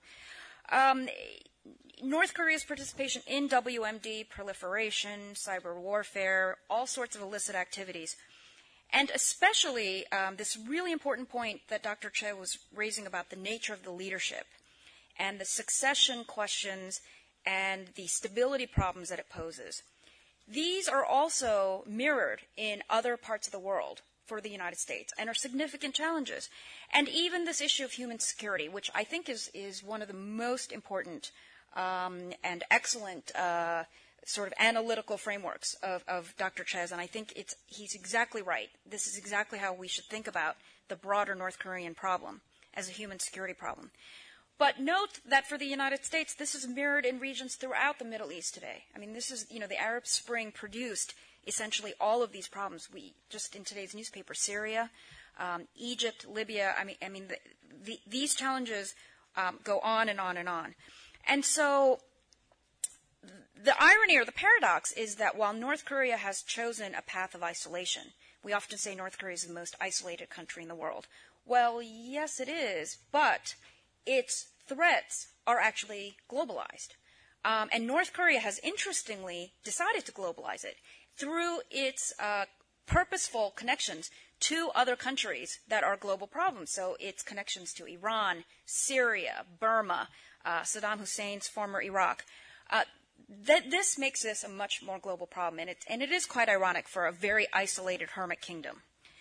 North Korea's participation in WMD, proliferation, cyber warfare, all sorts of illicit activities, and especially this really important point that Dr. Che was raising about the nature of the leadership and the succession questions and the stability problems that it poses. These are also mirrored in other parts of the world for the United States and are significant challenges. And even this issue of human security, which I think is one of the most important and excellent sort of analytical frameworks of Dr. Che's, and I think he's exactly right. This is exactly how we should think about the broader North Korean problem as a human security problem. But note that for the United States, this is mirrored in regions throughout the Middle East today. I mean, this is, the Arab Spring produced essentially all of these problems. We just in today's newspaper, Syria, Egypt, Libya. I mean, these challenges go on and on and on. And so the irony or the paradox is that while North Korea has chosen a path of isolation, we often say North Korea is the most isolated country in the world. Well, yes, it is, but its threats are actually globalized. And North Korea has interestingly decided to globalize it through its purposeful connections to other countries that are global problems. So its connections to Iran, Syria, Burma, Saddam Hussein's former Iraq. This makes this a much more global problem, and it is quite ironic for a very isolated hermit kingdom.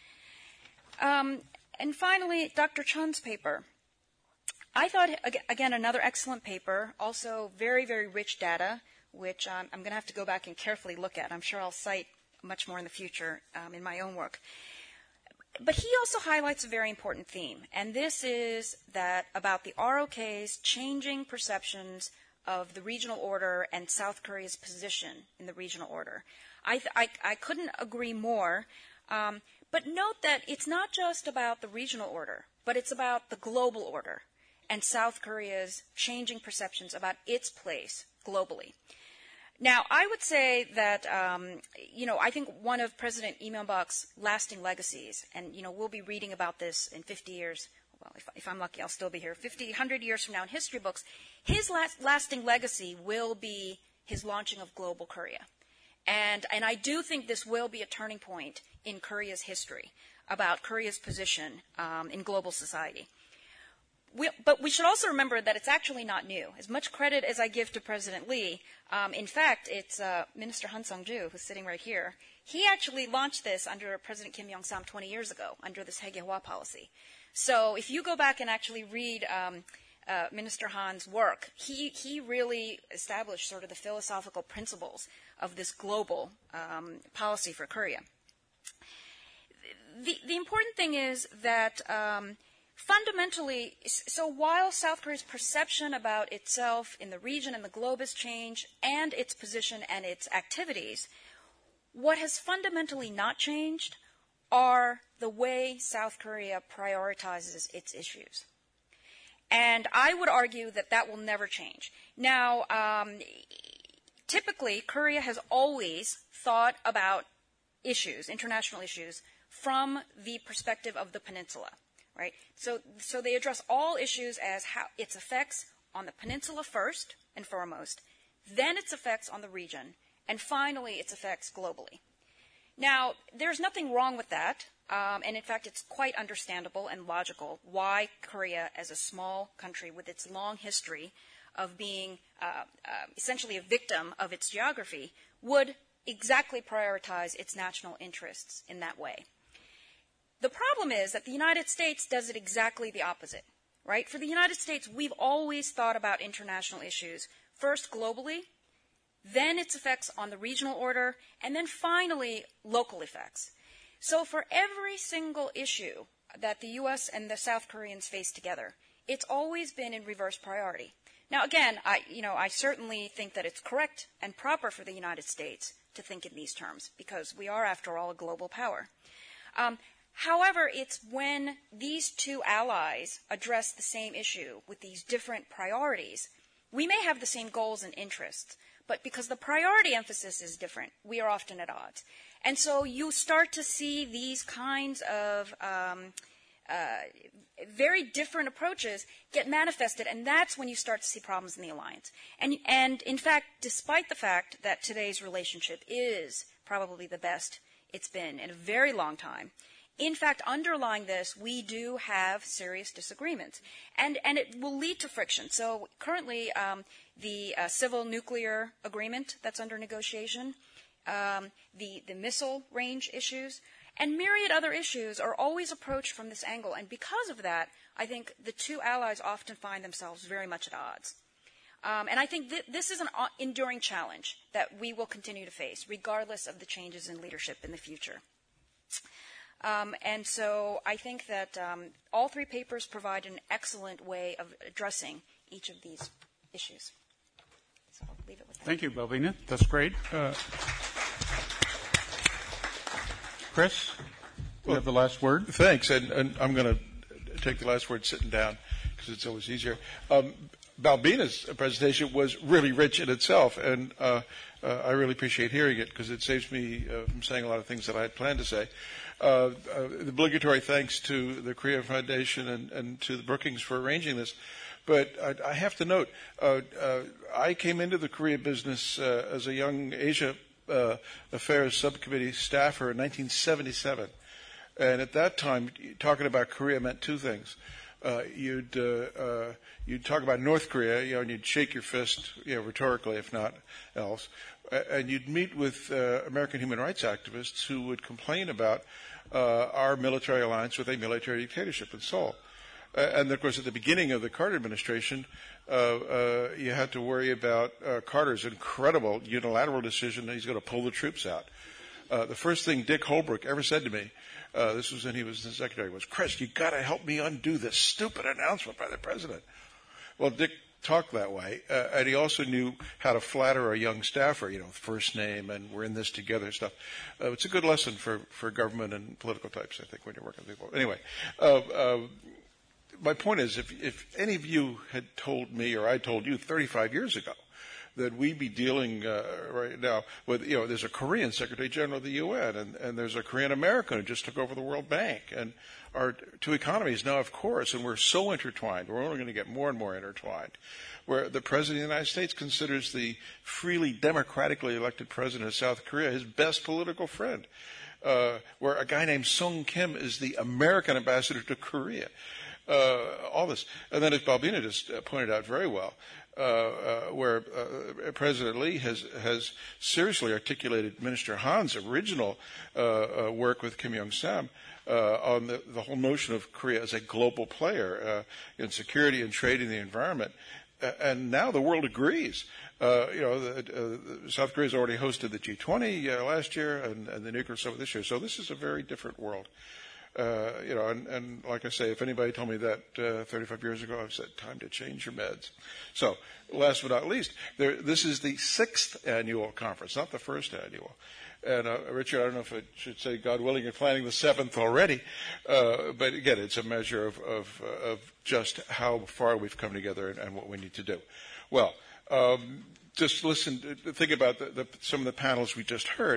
And finally, Dr. Chun's paper. I thought, again, another excellent paper, also very, very rich data, which I'm going to have to go back and carefully look at. I'm sure I'll cite much more in the future in my own work. But he also highlights a very important theme, and this is that about the ROK's changing perceptions of the regional order and South Korea's position in the regional order. I couldn't agree more, but note that it's not just about the regional order, but it's about the global order and South Korea's changing perceptions about its place globally. Now, I would say that, I think one of President Lee Myung-bak's lasting legacies, and, we'll be reading about this in 50 years, well, if I'm lucky, I'll still be here, 50, 100 years from now in history books, his lasting legacy will be his launching of Global Korea. And I do think this will be a turning point in Korea's history about Korea's position in global society. But we should also remember that it's actually not new. As much credit as I give to President Lee, in fact, it's Minister Han Sung-ju, who's sitting right here. He actually launched this under President Kim Yong-sam 20 years ago, under this Haegye-hwa policy. So if you go back and actually read Minister Han's work, he really established sort of the philosophical principles of this global policy for Korea. The important thing is that fundamentally, so while South Korea's perception about itself in the region and the globe has changed, and its position and its activities, what has fundamentally not changed are the way South Korea prioritizes its issues. And I would argue that that will never change. Now, typically, Korea has always thought about issues, international issues, from the perspective of the peninsula. Right? So they address all issues as how its effects on the peninsula first and foremost, then its effects on the region, and finally its effects globally. Now, there's nothing wrong with that, and in fact it's quite understandable and logical why Korea, as a small country with its long history of being essentially a victim of its geography, would exactly prioritize its national interests in that way. The problem is that the United States does it exactly the opposite, right? For the United States, we've always thought about international issues, first globally, then its effects on the regional order, and then finally local effects. So for every single issue that the U.S. and the South Koreans face together, it's always been in reverse priority. Now, again, I certainly think that it's correct and proper for the United States to think in these terms because we are, after all, a global power. However, it's when these two allies address the same issue with these different priorities, we may have the same goals and interests, but because the priority emphasis is different, we are often at odds. And so you start to see these kinds of very different approaches get manifested, and that's when you start to see problems in the alliance. And in fact, despite the fact that today's relationship is probably the best it's been in a very long time, in fact, underlying this, we do have serious disagreements, and it will lead to friction. So currently, the civil nuclear agreement that's under negotiation, the missile range issues, and myriad other issues are always approached from this angle. And because of that, I think the two allies often find themselves very much at odds. And I think this is an enduring challenge that we will continue to face, regardless of the changes in leadership in the future. And so I think that all three papers provide an excellent way of addressing each of these issues. So I'll leave it with that. Thank you, Balbina. That's great. Chris, you have the last word. Thanks, and I'm going to take the last word sitting down because it's always easier. Balbina's presentation was really rich in itself, and I really appreciate hearing it because it saves me from saying a lot of things that I had planned to say. The obligatory thanks to the Korea Foundation and to the Brookings for arranging this. But I have to note, I came into the Korea business as a young Asia Affairs Subcommittee staffer in 1977. And at that time, talking about Korea meant two things. You'd talk about North Korea, and you'd shake your fist, rhetorically, if not else. And you'd meet with American human rights activists who would complain about our military alliance with a military dictatorship in Seoul. And, of course, at the beginning of the Carter administration, you had to worry about Carter's incredible unilateral decision that he's going to pull the troops out. The first thing Dick Holbrooke ever said to me, this was when he was the secretary, was, "Chris, you got to help me undo this stupid announcement by the president." Well, Dick talked that way, and he also knew how to flatter a young staffer, first name and we're in this together stuff. It's a good lesson for government and political types, I think, when you're working with people. Anyway, my point is, if any of you had told me or I told you 35 years ago that we'd be dealing right now with, there's a Korean Secretary General of the UN and there's a Korean American who just took over the World Bank, and our two economies now, of course, and we're so intertwined, we're only going to get more and more intertwined, where the President of the United States considers the freely democratically elected President of South Korea his best political friend, where a guy named Sung Kim is the American ambassador to Korea. All this. And then, as Balbina just pointed out very well, where President Lee has seriously articulated Minister Han's original work with Kim Young-sam on the whole notion of Korea as a global player in security and trade and the environment. And now the world agrees. South Korea's already hosted the G20 last year and the nuclear summit this year. So this is a very different world. And like I say, if anybody told me that 35 years ago, I've said, time to change your meds. So, last but not least, this is the 6th annual conference, not the first annual. And Richard, I don't know if I should say, God willing, you're planning the 7th already. But again, it's a measure of just how far we've come together and what we need to do. Well, just think about some of the panels we just heard.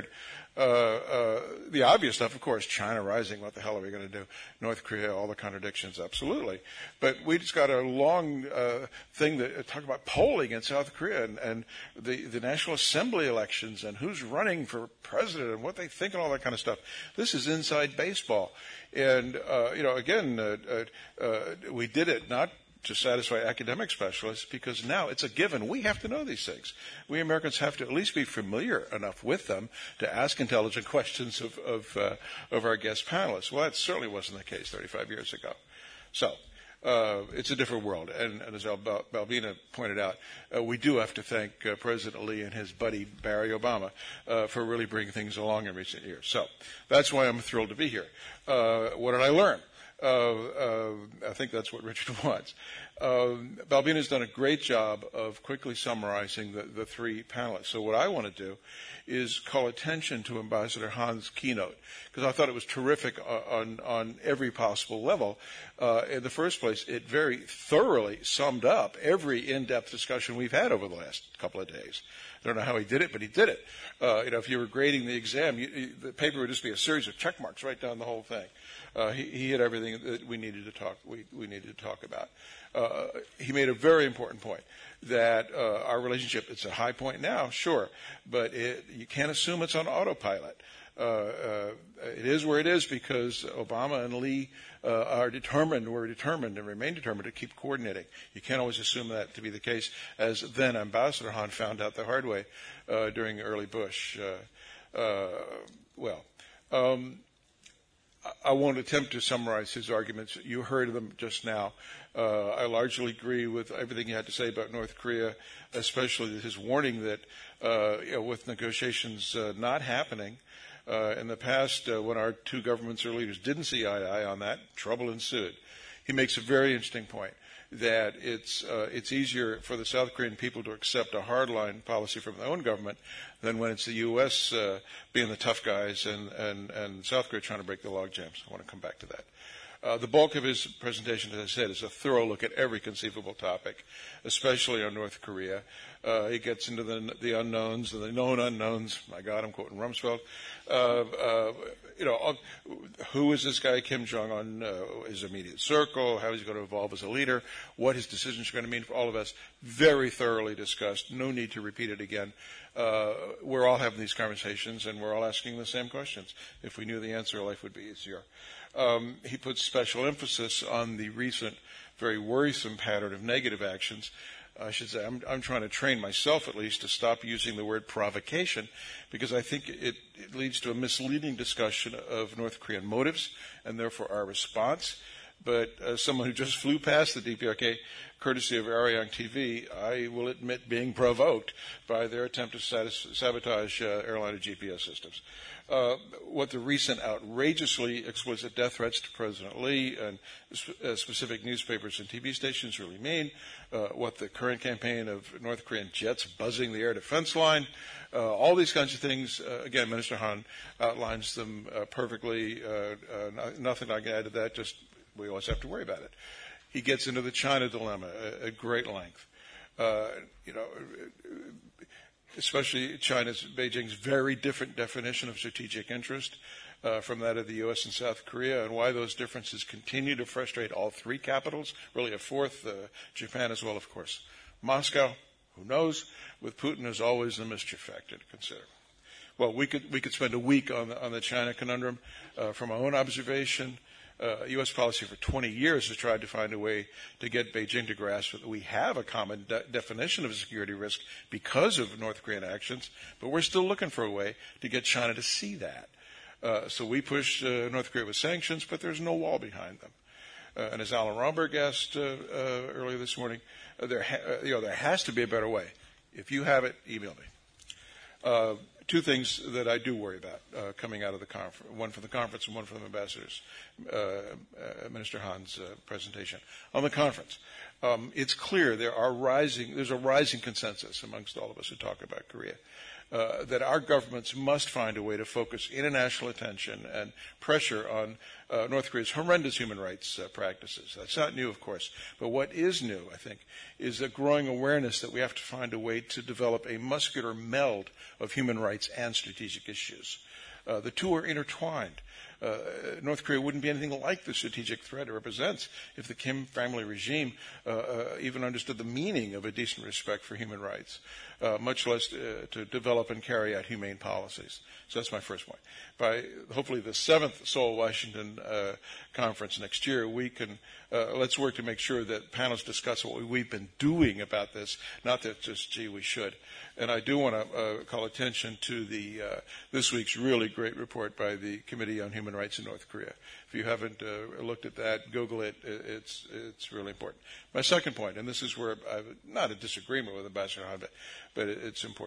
The obvious stuff, of course, China rising, what the hell are we going to do? North Korea, all the contradictions, absolutely. But we just got a long thing that talk about polling in South Korea and the National Assembly elections and who's running for president and what they think and all that kind of stuff. This is inside baseball. And, again, we did it not to satisfy academic specialists, because now it's a given. We have to know these things. We Americans have to at least be familiar enough with them to ask intelligent questions of our guest panelists. Well, that certainly wasn't the case 35 years ago. So it's a different world. And as Balbina pointed out, we do have to thank President Lee and his buddy Barry Obama for really bringing things along in recent years. So that's why I'm thrilled to be here. What did I learn? I think that's what Richard wants. Balbina's done a great job of quickly summarizing the three panelists. So what I want to do is call attention to Ambassador Han's keynote, because I thought it was terrific on every possible level. In the first place, it very thoroughly summed up every in-depth discussion we've had over the last couple of days. I don't know how he did it, but he did it. If you were grading the exam, the paper would just be a series of check marks right down the whole thing. He hit everything that we needed to talk about. He made a very important point that our relationship, it's a high point now, sure, but you can't assume it's on autopilot. It is where it is because Obama and Lee were determined and remain determined to keep coordinating. You can't always assume that to be the case, as then Ambassador Han found out the hard way during early Bush. I won't attempt to summarize his arguments. You heard them just now. I largely agree with everything he had to say about North Korea, especially his warning that with negotiations not happening, in the past, when our two governments or leaders didn't see eye to eye on that, trouble ensued. He makes a very interesting point that it's easier for the South Korean people to accept a hardline policy from their own government than when it's the U.S. Being the tough guys and South Korea trying to break the log jams. I want to come back to that. The bulk of his presentation, as I said, is a thorough look at every conceivable topic, especially on North Korea. He gets into the unknowns and the known unknowns. My God, I'm quoting Rumsfeld. Who is this guy Kim Jong-un? His immediate circle? How is he going to evolve as a leader? What his decisions are going to mean for all of us? Very thoroughly discussed. No need to repeat it again. We're all having these conversations, and we're all asking the same questions. If we knew the answer, life would be easier. He puts special emphasis on the recent, very worrisome pattern of negative actions. I should say I'm trying to train myself, at least, to stop using the word provocation, because I think it leads to a misleading discussion of North Korean motives and therefore our response. But as someone who just flew past the DPRK, courtesy of Arirang TV, I will admit being provoked by their attempt to sabotage airliner GPS systems. What the recent outrageously explicit death threats to President Lee and specific newspapers and TV stations really mean, what the current campaign of North Korean jets buzzing the air defense line, all these kinds of things. Again, Minister Han outlines them perfectly. Nothing I can add to that, just we always have to worry about it. He gets into the China dilemma at great length. Especially Beijing's very different definition of strategic interest from that of the U.S. and South Korea, and why those differences continue to frustrate all three capitals, really a fourth, Japan as well, of course. Moscow, who knows? With Putin as always the mischief factor to consider. Well, we could spend a week on the China conundrum. From our own observation, U.S. policy for 20 years has tried to find a way to get Beijing to grasp that we have a common definition of a security risk because of North Korean actions, but we're still looking for a way to get China to see that. So we push North Korea with sanctions, but there's no wall behind them. And as Alan Romberg asked earlier this morning, there has to be a better way. If you have it, email me. Two things that I do worry about coming out of the conference, one from the conference and one from Ambassador's Minister Han's presentation. On the conference, it's clear there's a rising consensus amongst all of us who talk about Korea that our governments must find a way to focus international attention and pressure on North Korea's horrendous human rights practices. That's not new, of course. But what is new, I think, is the growing awareness that we have to find a way to develop a muscular meld of human rights and strategic issues. The two are intertwined. North Korea wouldn't be anything like the strategic threat it represents if the Kim family regime even understood the meaning of a decent respect for human rights, much less to develop and carry out humane policies. So that's my first point. By hopefully the 7th Seoul, Washington conference next year, we can let's work to make sure that panels discuss what we've been doing about this, not that just, gee, we should. And I do want to call attention to this week's really great report by the Committee on Human Rights in North Korea. If you haven't looked at that, Google it. It's really important. My second point, and this is where I'm not a disagreement with Ambassador Han, but it's important.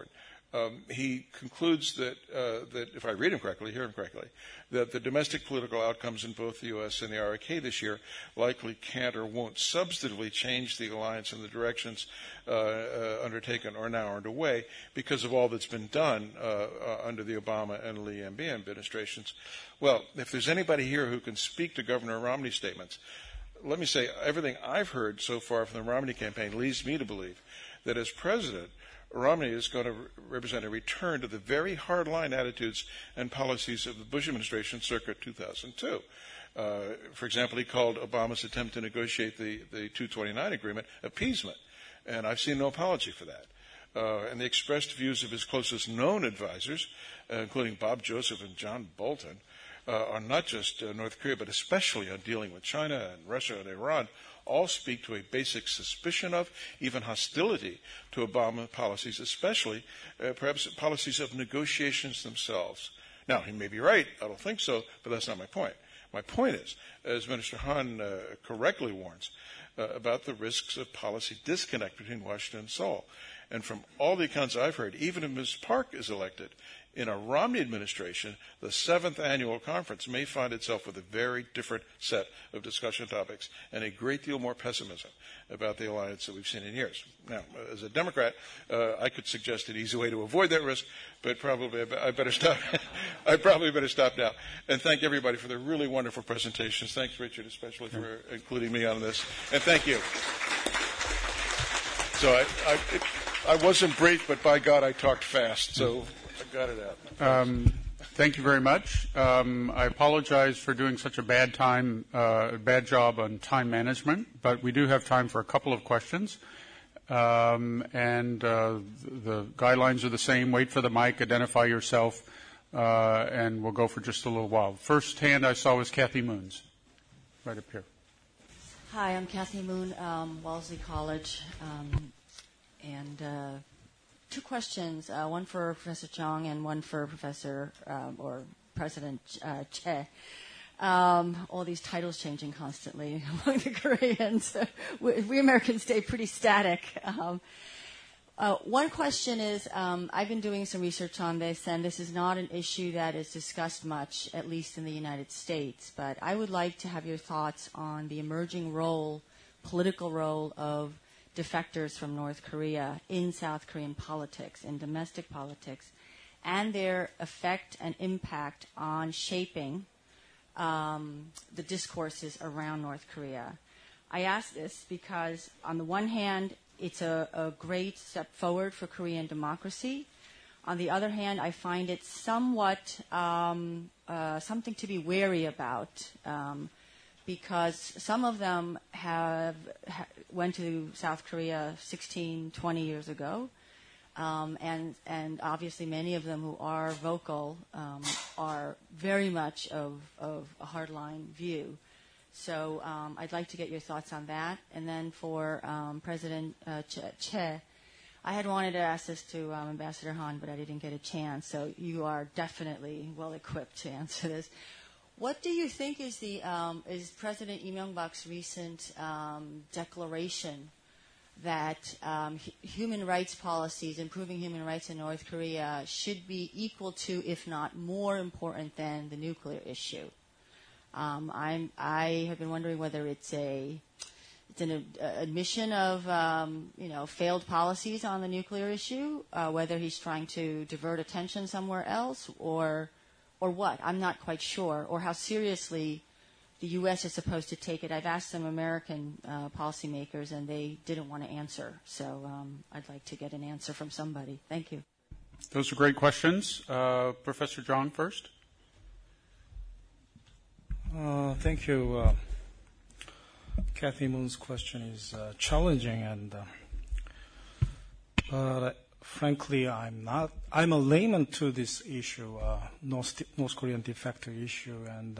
He concludes that, if I read him correctly, hear him correctly, that the domestic political outcomes in both the U.S. and the ROK this year likely can't or won't substantively change the alliance in the directions undertaken or now underway because of all that's been done under the Obama and Lee MB administrations. Well, if there's anybody here who can speak to Governor Romney's statements, let me say everything I've heard so far from the Romney campaign leads me to believe that as president, Romney is going to represent a return to the very hardline attitudes and policies of the Bush administration circa 2002. For example, he called Obama's attempt to negotiate the 229 agreement appeasement, and I've seen no apology for that. And the expressed views of his closest known advisors, including Bob Joseph and John Bolton, on not just North Korea, but especially on dealing with China and Russia and Iran, all speak to a basic suspicion of, even hostility to Obama policies, especially perhaps policies of negotiations themselves. Now, he may be right. I don't think so, but that's not my point. My point is, as Minister Han correctly warns, about the risks of policy disconnect between Washington and Seoul. And from all the accounts I've heard, even if Ms. Park is elected, in a Romney administration, the 7th annual conference may find itself with a very different set of discussion topics and a great deal more pessimism about the alliance that we've seen in years. Now, as a Democrat, I could suggest an easy way to avoid that risk, but probably I better stop. I probably better stop now. And thank everybody for their really wonderful presentations. Thanks, Richard, especially for including me on this. And thank you. So I wasn't brief, but by God, I talked fast. So I got it out. Thank you very much. I apologize for doing such a bad job on time management, but we do have time for a couple of questions. And the guidelines are the same. Wait for the mic, identify yourself, and we'll go for just a little while. First hand I saw was Kathy Moons, right up here. Hi, I'm Kathy Moon, Wellesley College, and two questions, one for Professor Chong and one for Professor or President Che. All these titles changing constantly among the Koreans. We Americans stay pretty static. One question is, I've been doing some research on this, and this is not an issue that is discussed much, at least in the United States, but I would like to have your thoughts on the emerging role, political role of defectors from North Korea in South Korean politics, in domestic politics, and their effect and impact on shaping the discourses around North Korea. I ask this because, on the one hand, it's a great step forward for Korean democracy. On the other hand, I find it somewhat something to be wary about because some of them went to South Korea 16, 20 years ago, and obviously many of them who are vocal are very much of a hardline view. So I'd like to get your thoughts on that. And then for President Che, I had wanted to ask this to Ambassador Han, but I didn't get a chance. So you are definitely well equipped to answer this. What do you think is is President Lee Myung-bak's recent declaration that human rights policies, improving human rights in North Korea, should be equal to, if not more important than, the nuclear issue? I have been wondering whether it's an admission of failed policies on the nuclear issue, whether he's trying to divert attention somewhere else, or what. I'm not quite sure, or how seriously the U.S. is supposed to take it. I've asked some American policymakers, and they didn't want to answer. So I'd like to get an answer from somebody. Thank you. Those are great questions. Professor Zhang first. Thank you. Kathy Moon's question is challenging, and but frankly, I'm a layman to this issue, North Korean defector issue, and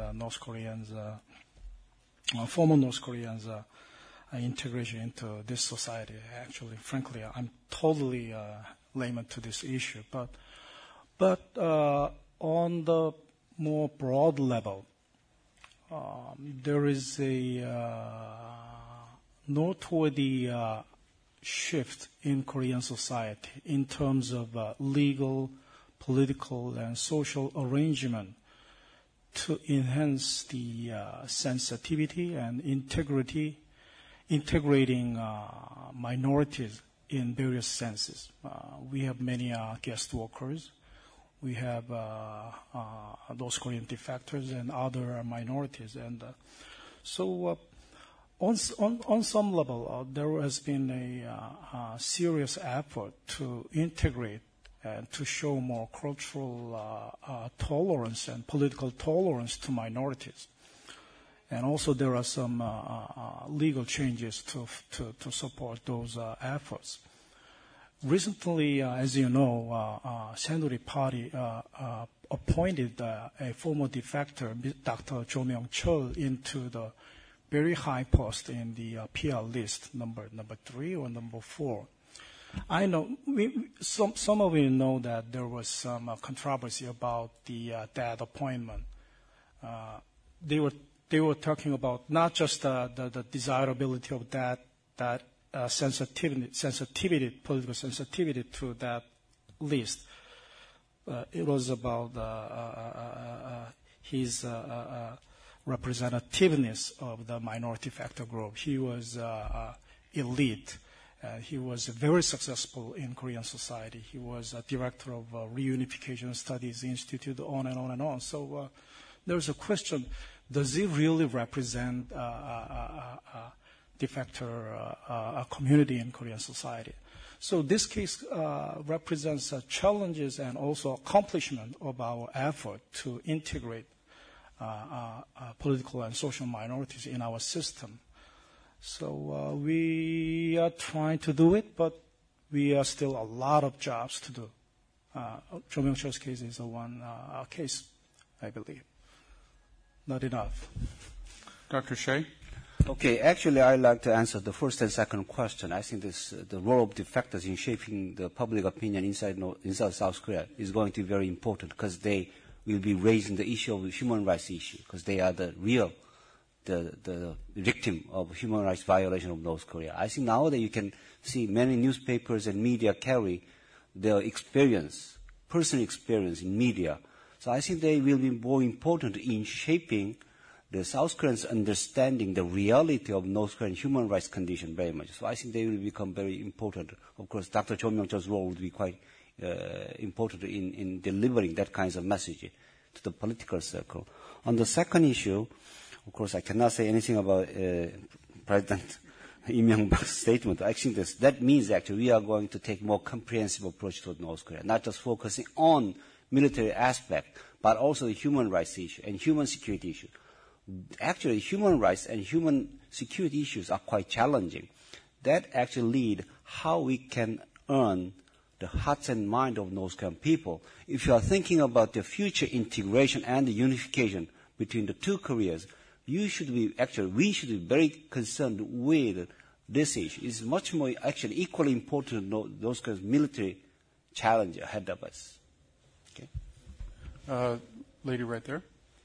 former North Koreans' integration into this society. Actually, frankly, I'm totally layman to this issue. But on the more broad level, there is a noteworthy shift in Korean society in terms of legal, political, and social arrangement to enhance the sensitivity and integrating minorities in various senses. We have many guest workers. We have those Korean defectors and other minorities. And so on some level, there has been a serious effort to integrate and to show more cultural tolerance and political tolerance to minorities. And also there are some legal changes to support those efforts. Recently, as you know, Saenuri Party appointed a former defector, Dr. Jo Myung-chul, into the very high post in the PR list, number 3 or number 4. I know some of you know that there was some controversy about that appointment. They were talking about not just the desirability of that sensitivity, political sensitivity to that list. It was about his representativeness of the minority factor group. He was elite. He was very successful in Korean society. He was a director of Reunification Studies Institute, on and on and on. So there's a question, does he really represent defector community in Korean society? So this case represents challenges and also accomplishment of our effort to integrate political and social minorities in our system. So we are trying to do it, but we are still a lot of jobs to do. Jo Myung-chul's case is one case, I believe. Not enough. Dr. Shea? Okay, actually, I'd like to answer the first and second question. I think the role of defectors in shaping the public opinion inside South Korea is going to be very important because they will be raising the issue of the human rights issue because they are the victim of human rights violation of North Korea. I think nowadays you can see many newspapers and media carry their personal experience in media. So I think they will be more important in shaping the South Koreans' understanding the reality of North Korean human rights condition very much. So I think they will become very important. Of course, Dr. Jo Myung-chul's role would be quite important in delivering that kinds of message to the political circle. On the second issue, of course, I cannot say anything about President Lee Myung-bak's statement. I think that means actually we are going to take more comprehensive approach to North Korea, not just focusing on military aspect, but also the human rights issue and human security issue. Actually, human rights and human security issues are quite challenging. That actually lead how we can earn the hearts and mind of North Korean people. If you are thinking about the future integration and the unification between the two Koreas, we should be very concerned with this issue. It's much more actually equally important to know those kinds of military challenge ahead of us. Okay. Lady right there.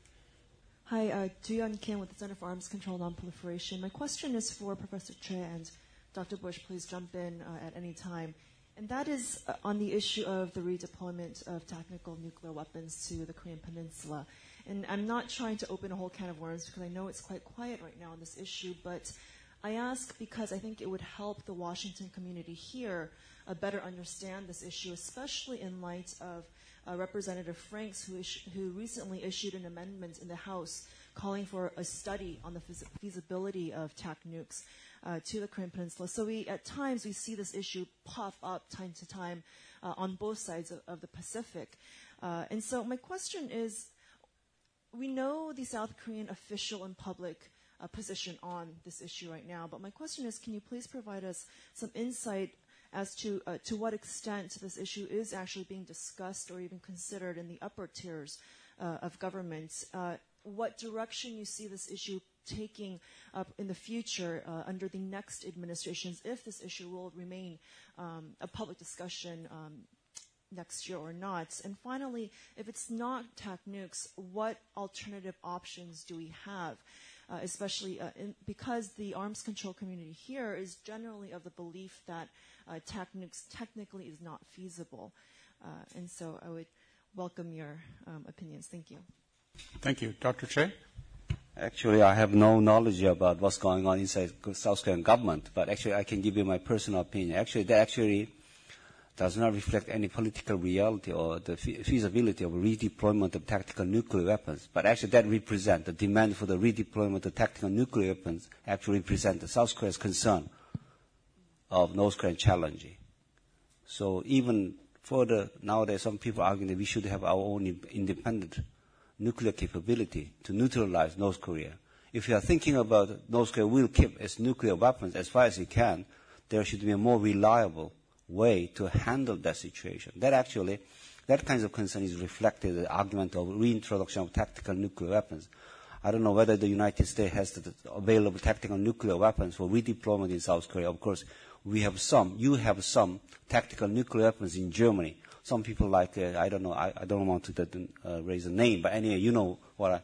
Hi, Dooyeon Kim with the Center for Arms Control Non-Proliferation. My question is for Professor Choi, and Dr. Bush, please jump in at any time. And that is on the issue of the redeployment of tactical nuclear weapons to the Korean Peninsula. And I'm not trying to open a whole can of worms because I know it's quite quiet right now on this issue, but I ask because I think it would help the Washington community here better understand this issue, especially in light of Representative Franks, who recently issued an amendment in the House calling for a study on the feasibility of TAC nukes to the Korean Peninsula. So at times we see this issue pop up time to time on both sides of the Pacific. And so my question is, we know the South Korean official and public position on this issue right now, but my question is, can you please provide us some insight as to what extent this issue is actually being discussed or even considered in the upper tiers of government? What direction you see this issue taking up in the future under the next administrations, if this issue will remain a public discussion next year or not? And finally, if it's not TAC nukes, what alternative options do we have? especially because the arms control community here is generally of the belief that technically is not feasible. And so I would welcome your opinions. Thank you. Thank you. Dr. Che? Actually, I have no knowledge about what's going on inside South Korean government, but actually I can give you my personal opinion. Actually, that actually does not reflect any political reality or the feasibility of redeployment of tactical nuclear weapons. But actually that represents the demand for the redeployment of tactical nuclear weapons actually represent the South Korea's concern of North Korean challenge. So even further, nowadays some people argue that we should have our own independent nuclear capability to neutralize North Korea. If you are thinking about North Korea will keep its nuclear weapons as far as it can, there should be a more reliable way to handle that situation. That kinds of concern is reflected in the argument of reintroduction of tactical nuclear weapons. I don't know whether the United States has the available tactical nuclear weapons for redeployment in South Korea. Of course, we have some. You have some tactical nuclear weapons in Germany. Some people like, I don't know, I don't want to raise a name, but anyway, you know what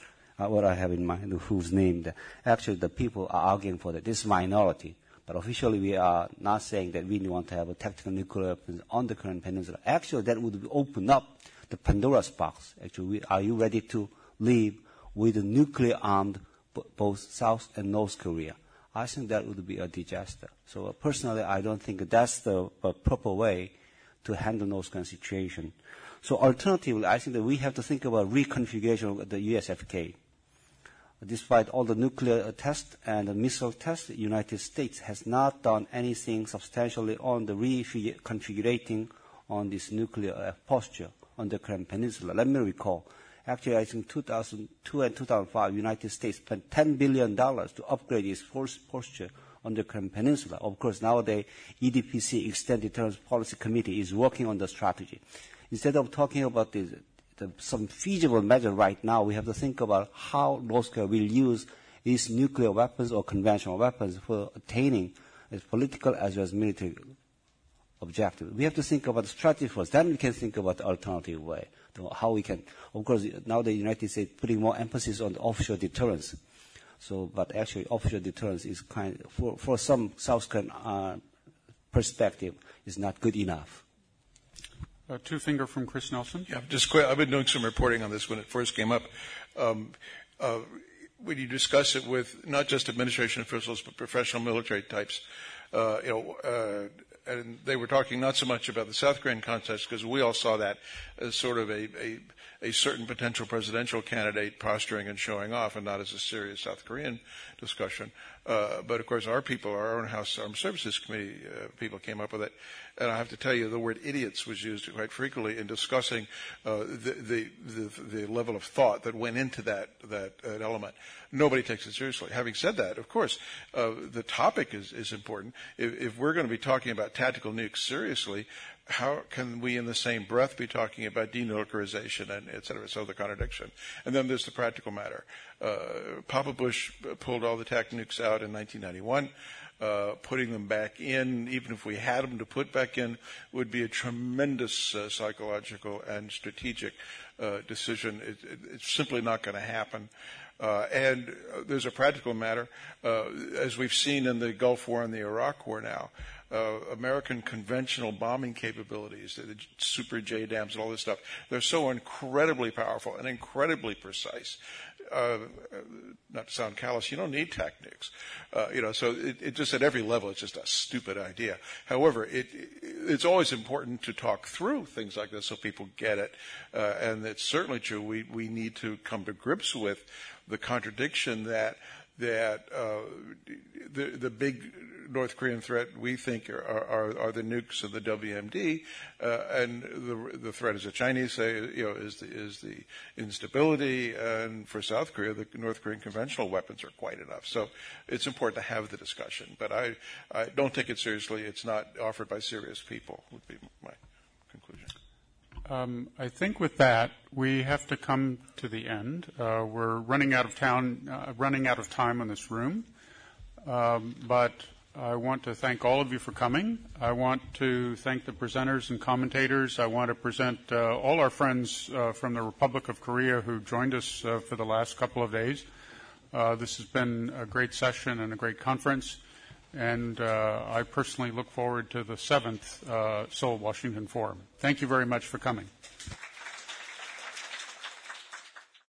I have in mind, whose name. Actually, the people are arguing for that. This is minority. But officially, we are not saying that we want to have a tactical nuclear weapons on the Korean Peninsula. Actually, that would open up the Pandora's box. Actually, are you ready to live with a nuclear-armed both South and North Korea? I think that would be a disaster. So personally, I don't think that's the proper way to handle North Korean situation. So alternatively, I think that we have to think about reconfiguration of the USFK. Despite all the nuclear tests and the missile tests, the United States has not done anything substantially on the reconfiguring on this nuclear posture on the Korean Peninsula. Let me recall. Actually, I think 2002 and 2005, United States spent $10 billion to upgrade its force posture on the Korean Peninsula. Of course, nowadays, EDPC, Extended Deterrence Policy Committee, is working on the strategy. Instead of talking about some feasible measure right now, we have to think about how North Korea will use its nuclear weapons or conventional weapons for attaining its political as well as military objective. We have to think about the strategy first. Then we can think about the alternative way, how we can. Of course, now the United States putting more emphasis on the offshore deterrence. So, but actually, offshore deterrence is for some South Korean perspective, is not good enough. Two-finger from Chris Nelson. Yeah, just quick. I've been doing some reporting on this when it first came up. When you discuss it with not just administration officials but professional military types, and they were talking not so much about the South Korean context because we all saw that as sort of a certain potential presidential candidate posturing and showing off, and not as a serious South Korean discussion. But of course, our people, our own House Armed Services Committee people came up with it. And I have to tell you, the word idiots was used quite frequently in discussing the level of thought that went into that element. Nobody takes it seriously. Having said that, of course, the topic is important. If we're going to be talking about tactical nukes seriously, how can we in the same breath be talking about denuclearization and et cetera? So the contradiction. And then there's the practical matter. Papa Bush pulled all the TAC nukes out in 1991. Putting them back in, even if we had them to put back in, would be a tremendous psychological and strategic decision. It's simply not going to happen. And there's a practical matter. As we've seen in the Gulf War and the Iraq War now, American conventional bombing capabilities, the Super JDAMs and all this stuff, they're so incredibly powerful and incredibly precise. Not to sound callous, you don't need TAC nukes. So it just at every level, it's just a stupid idea. However, it's always important to talk through things like this so people get it. And it's certainly true. We need to come to grips with the contradiction that the big North Korean threat we think are the nukes of the WMD, and the threat, as the Chinese say, is the instability, and for South Korea, the North Korean conventional weapons are quite enough. So it's important to have the discussion, but I don't take it seriously. It's not offered by serious people. Would be my conclusion. I think with that, we have to come to the end. We're running out of time on this room. But I want to thank all of you for coming. I want to thank the presenters and commentators. I want to present all our friends from the Republic of Korea who joined us for the last couple of days. This has been a great session and a great conference, and I personally look forward to the 7th Seoul, Washington Forum. Thank you very much for coming.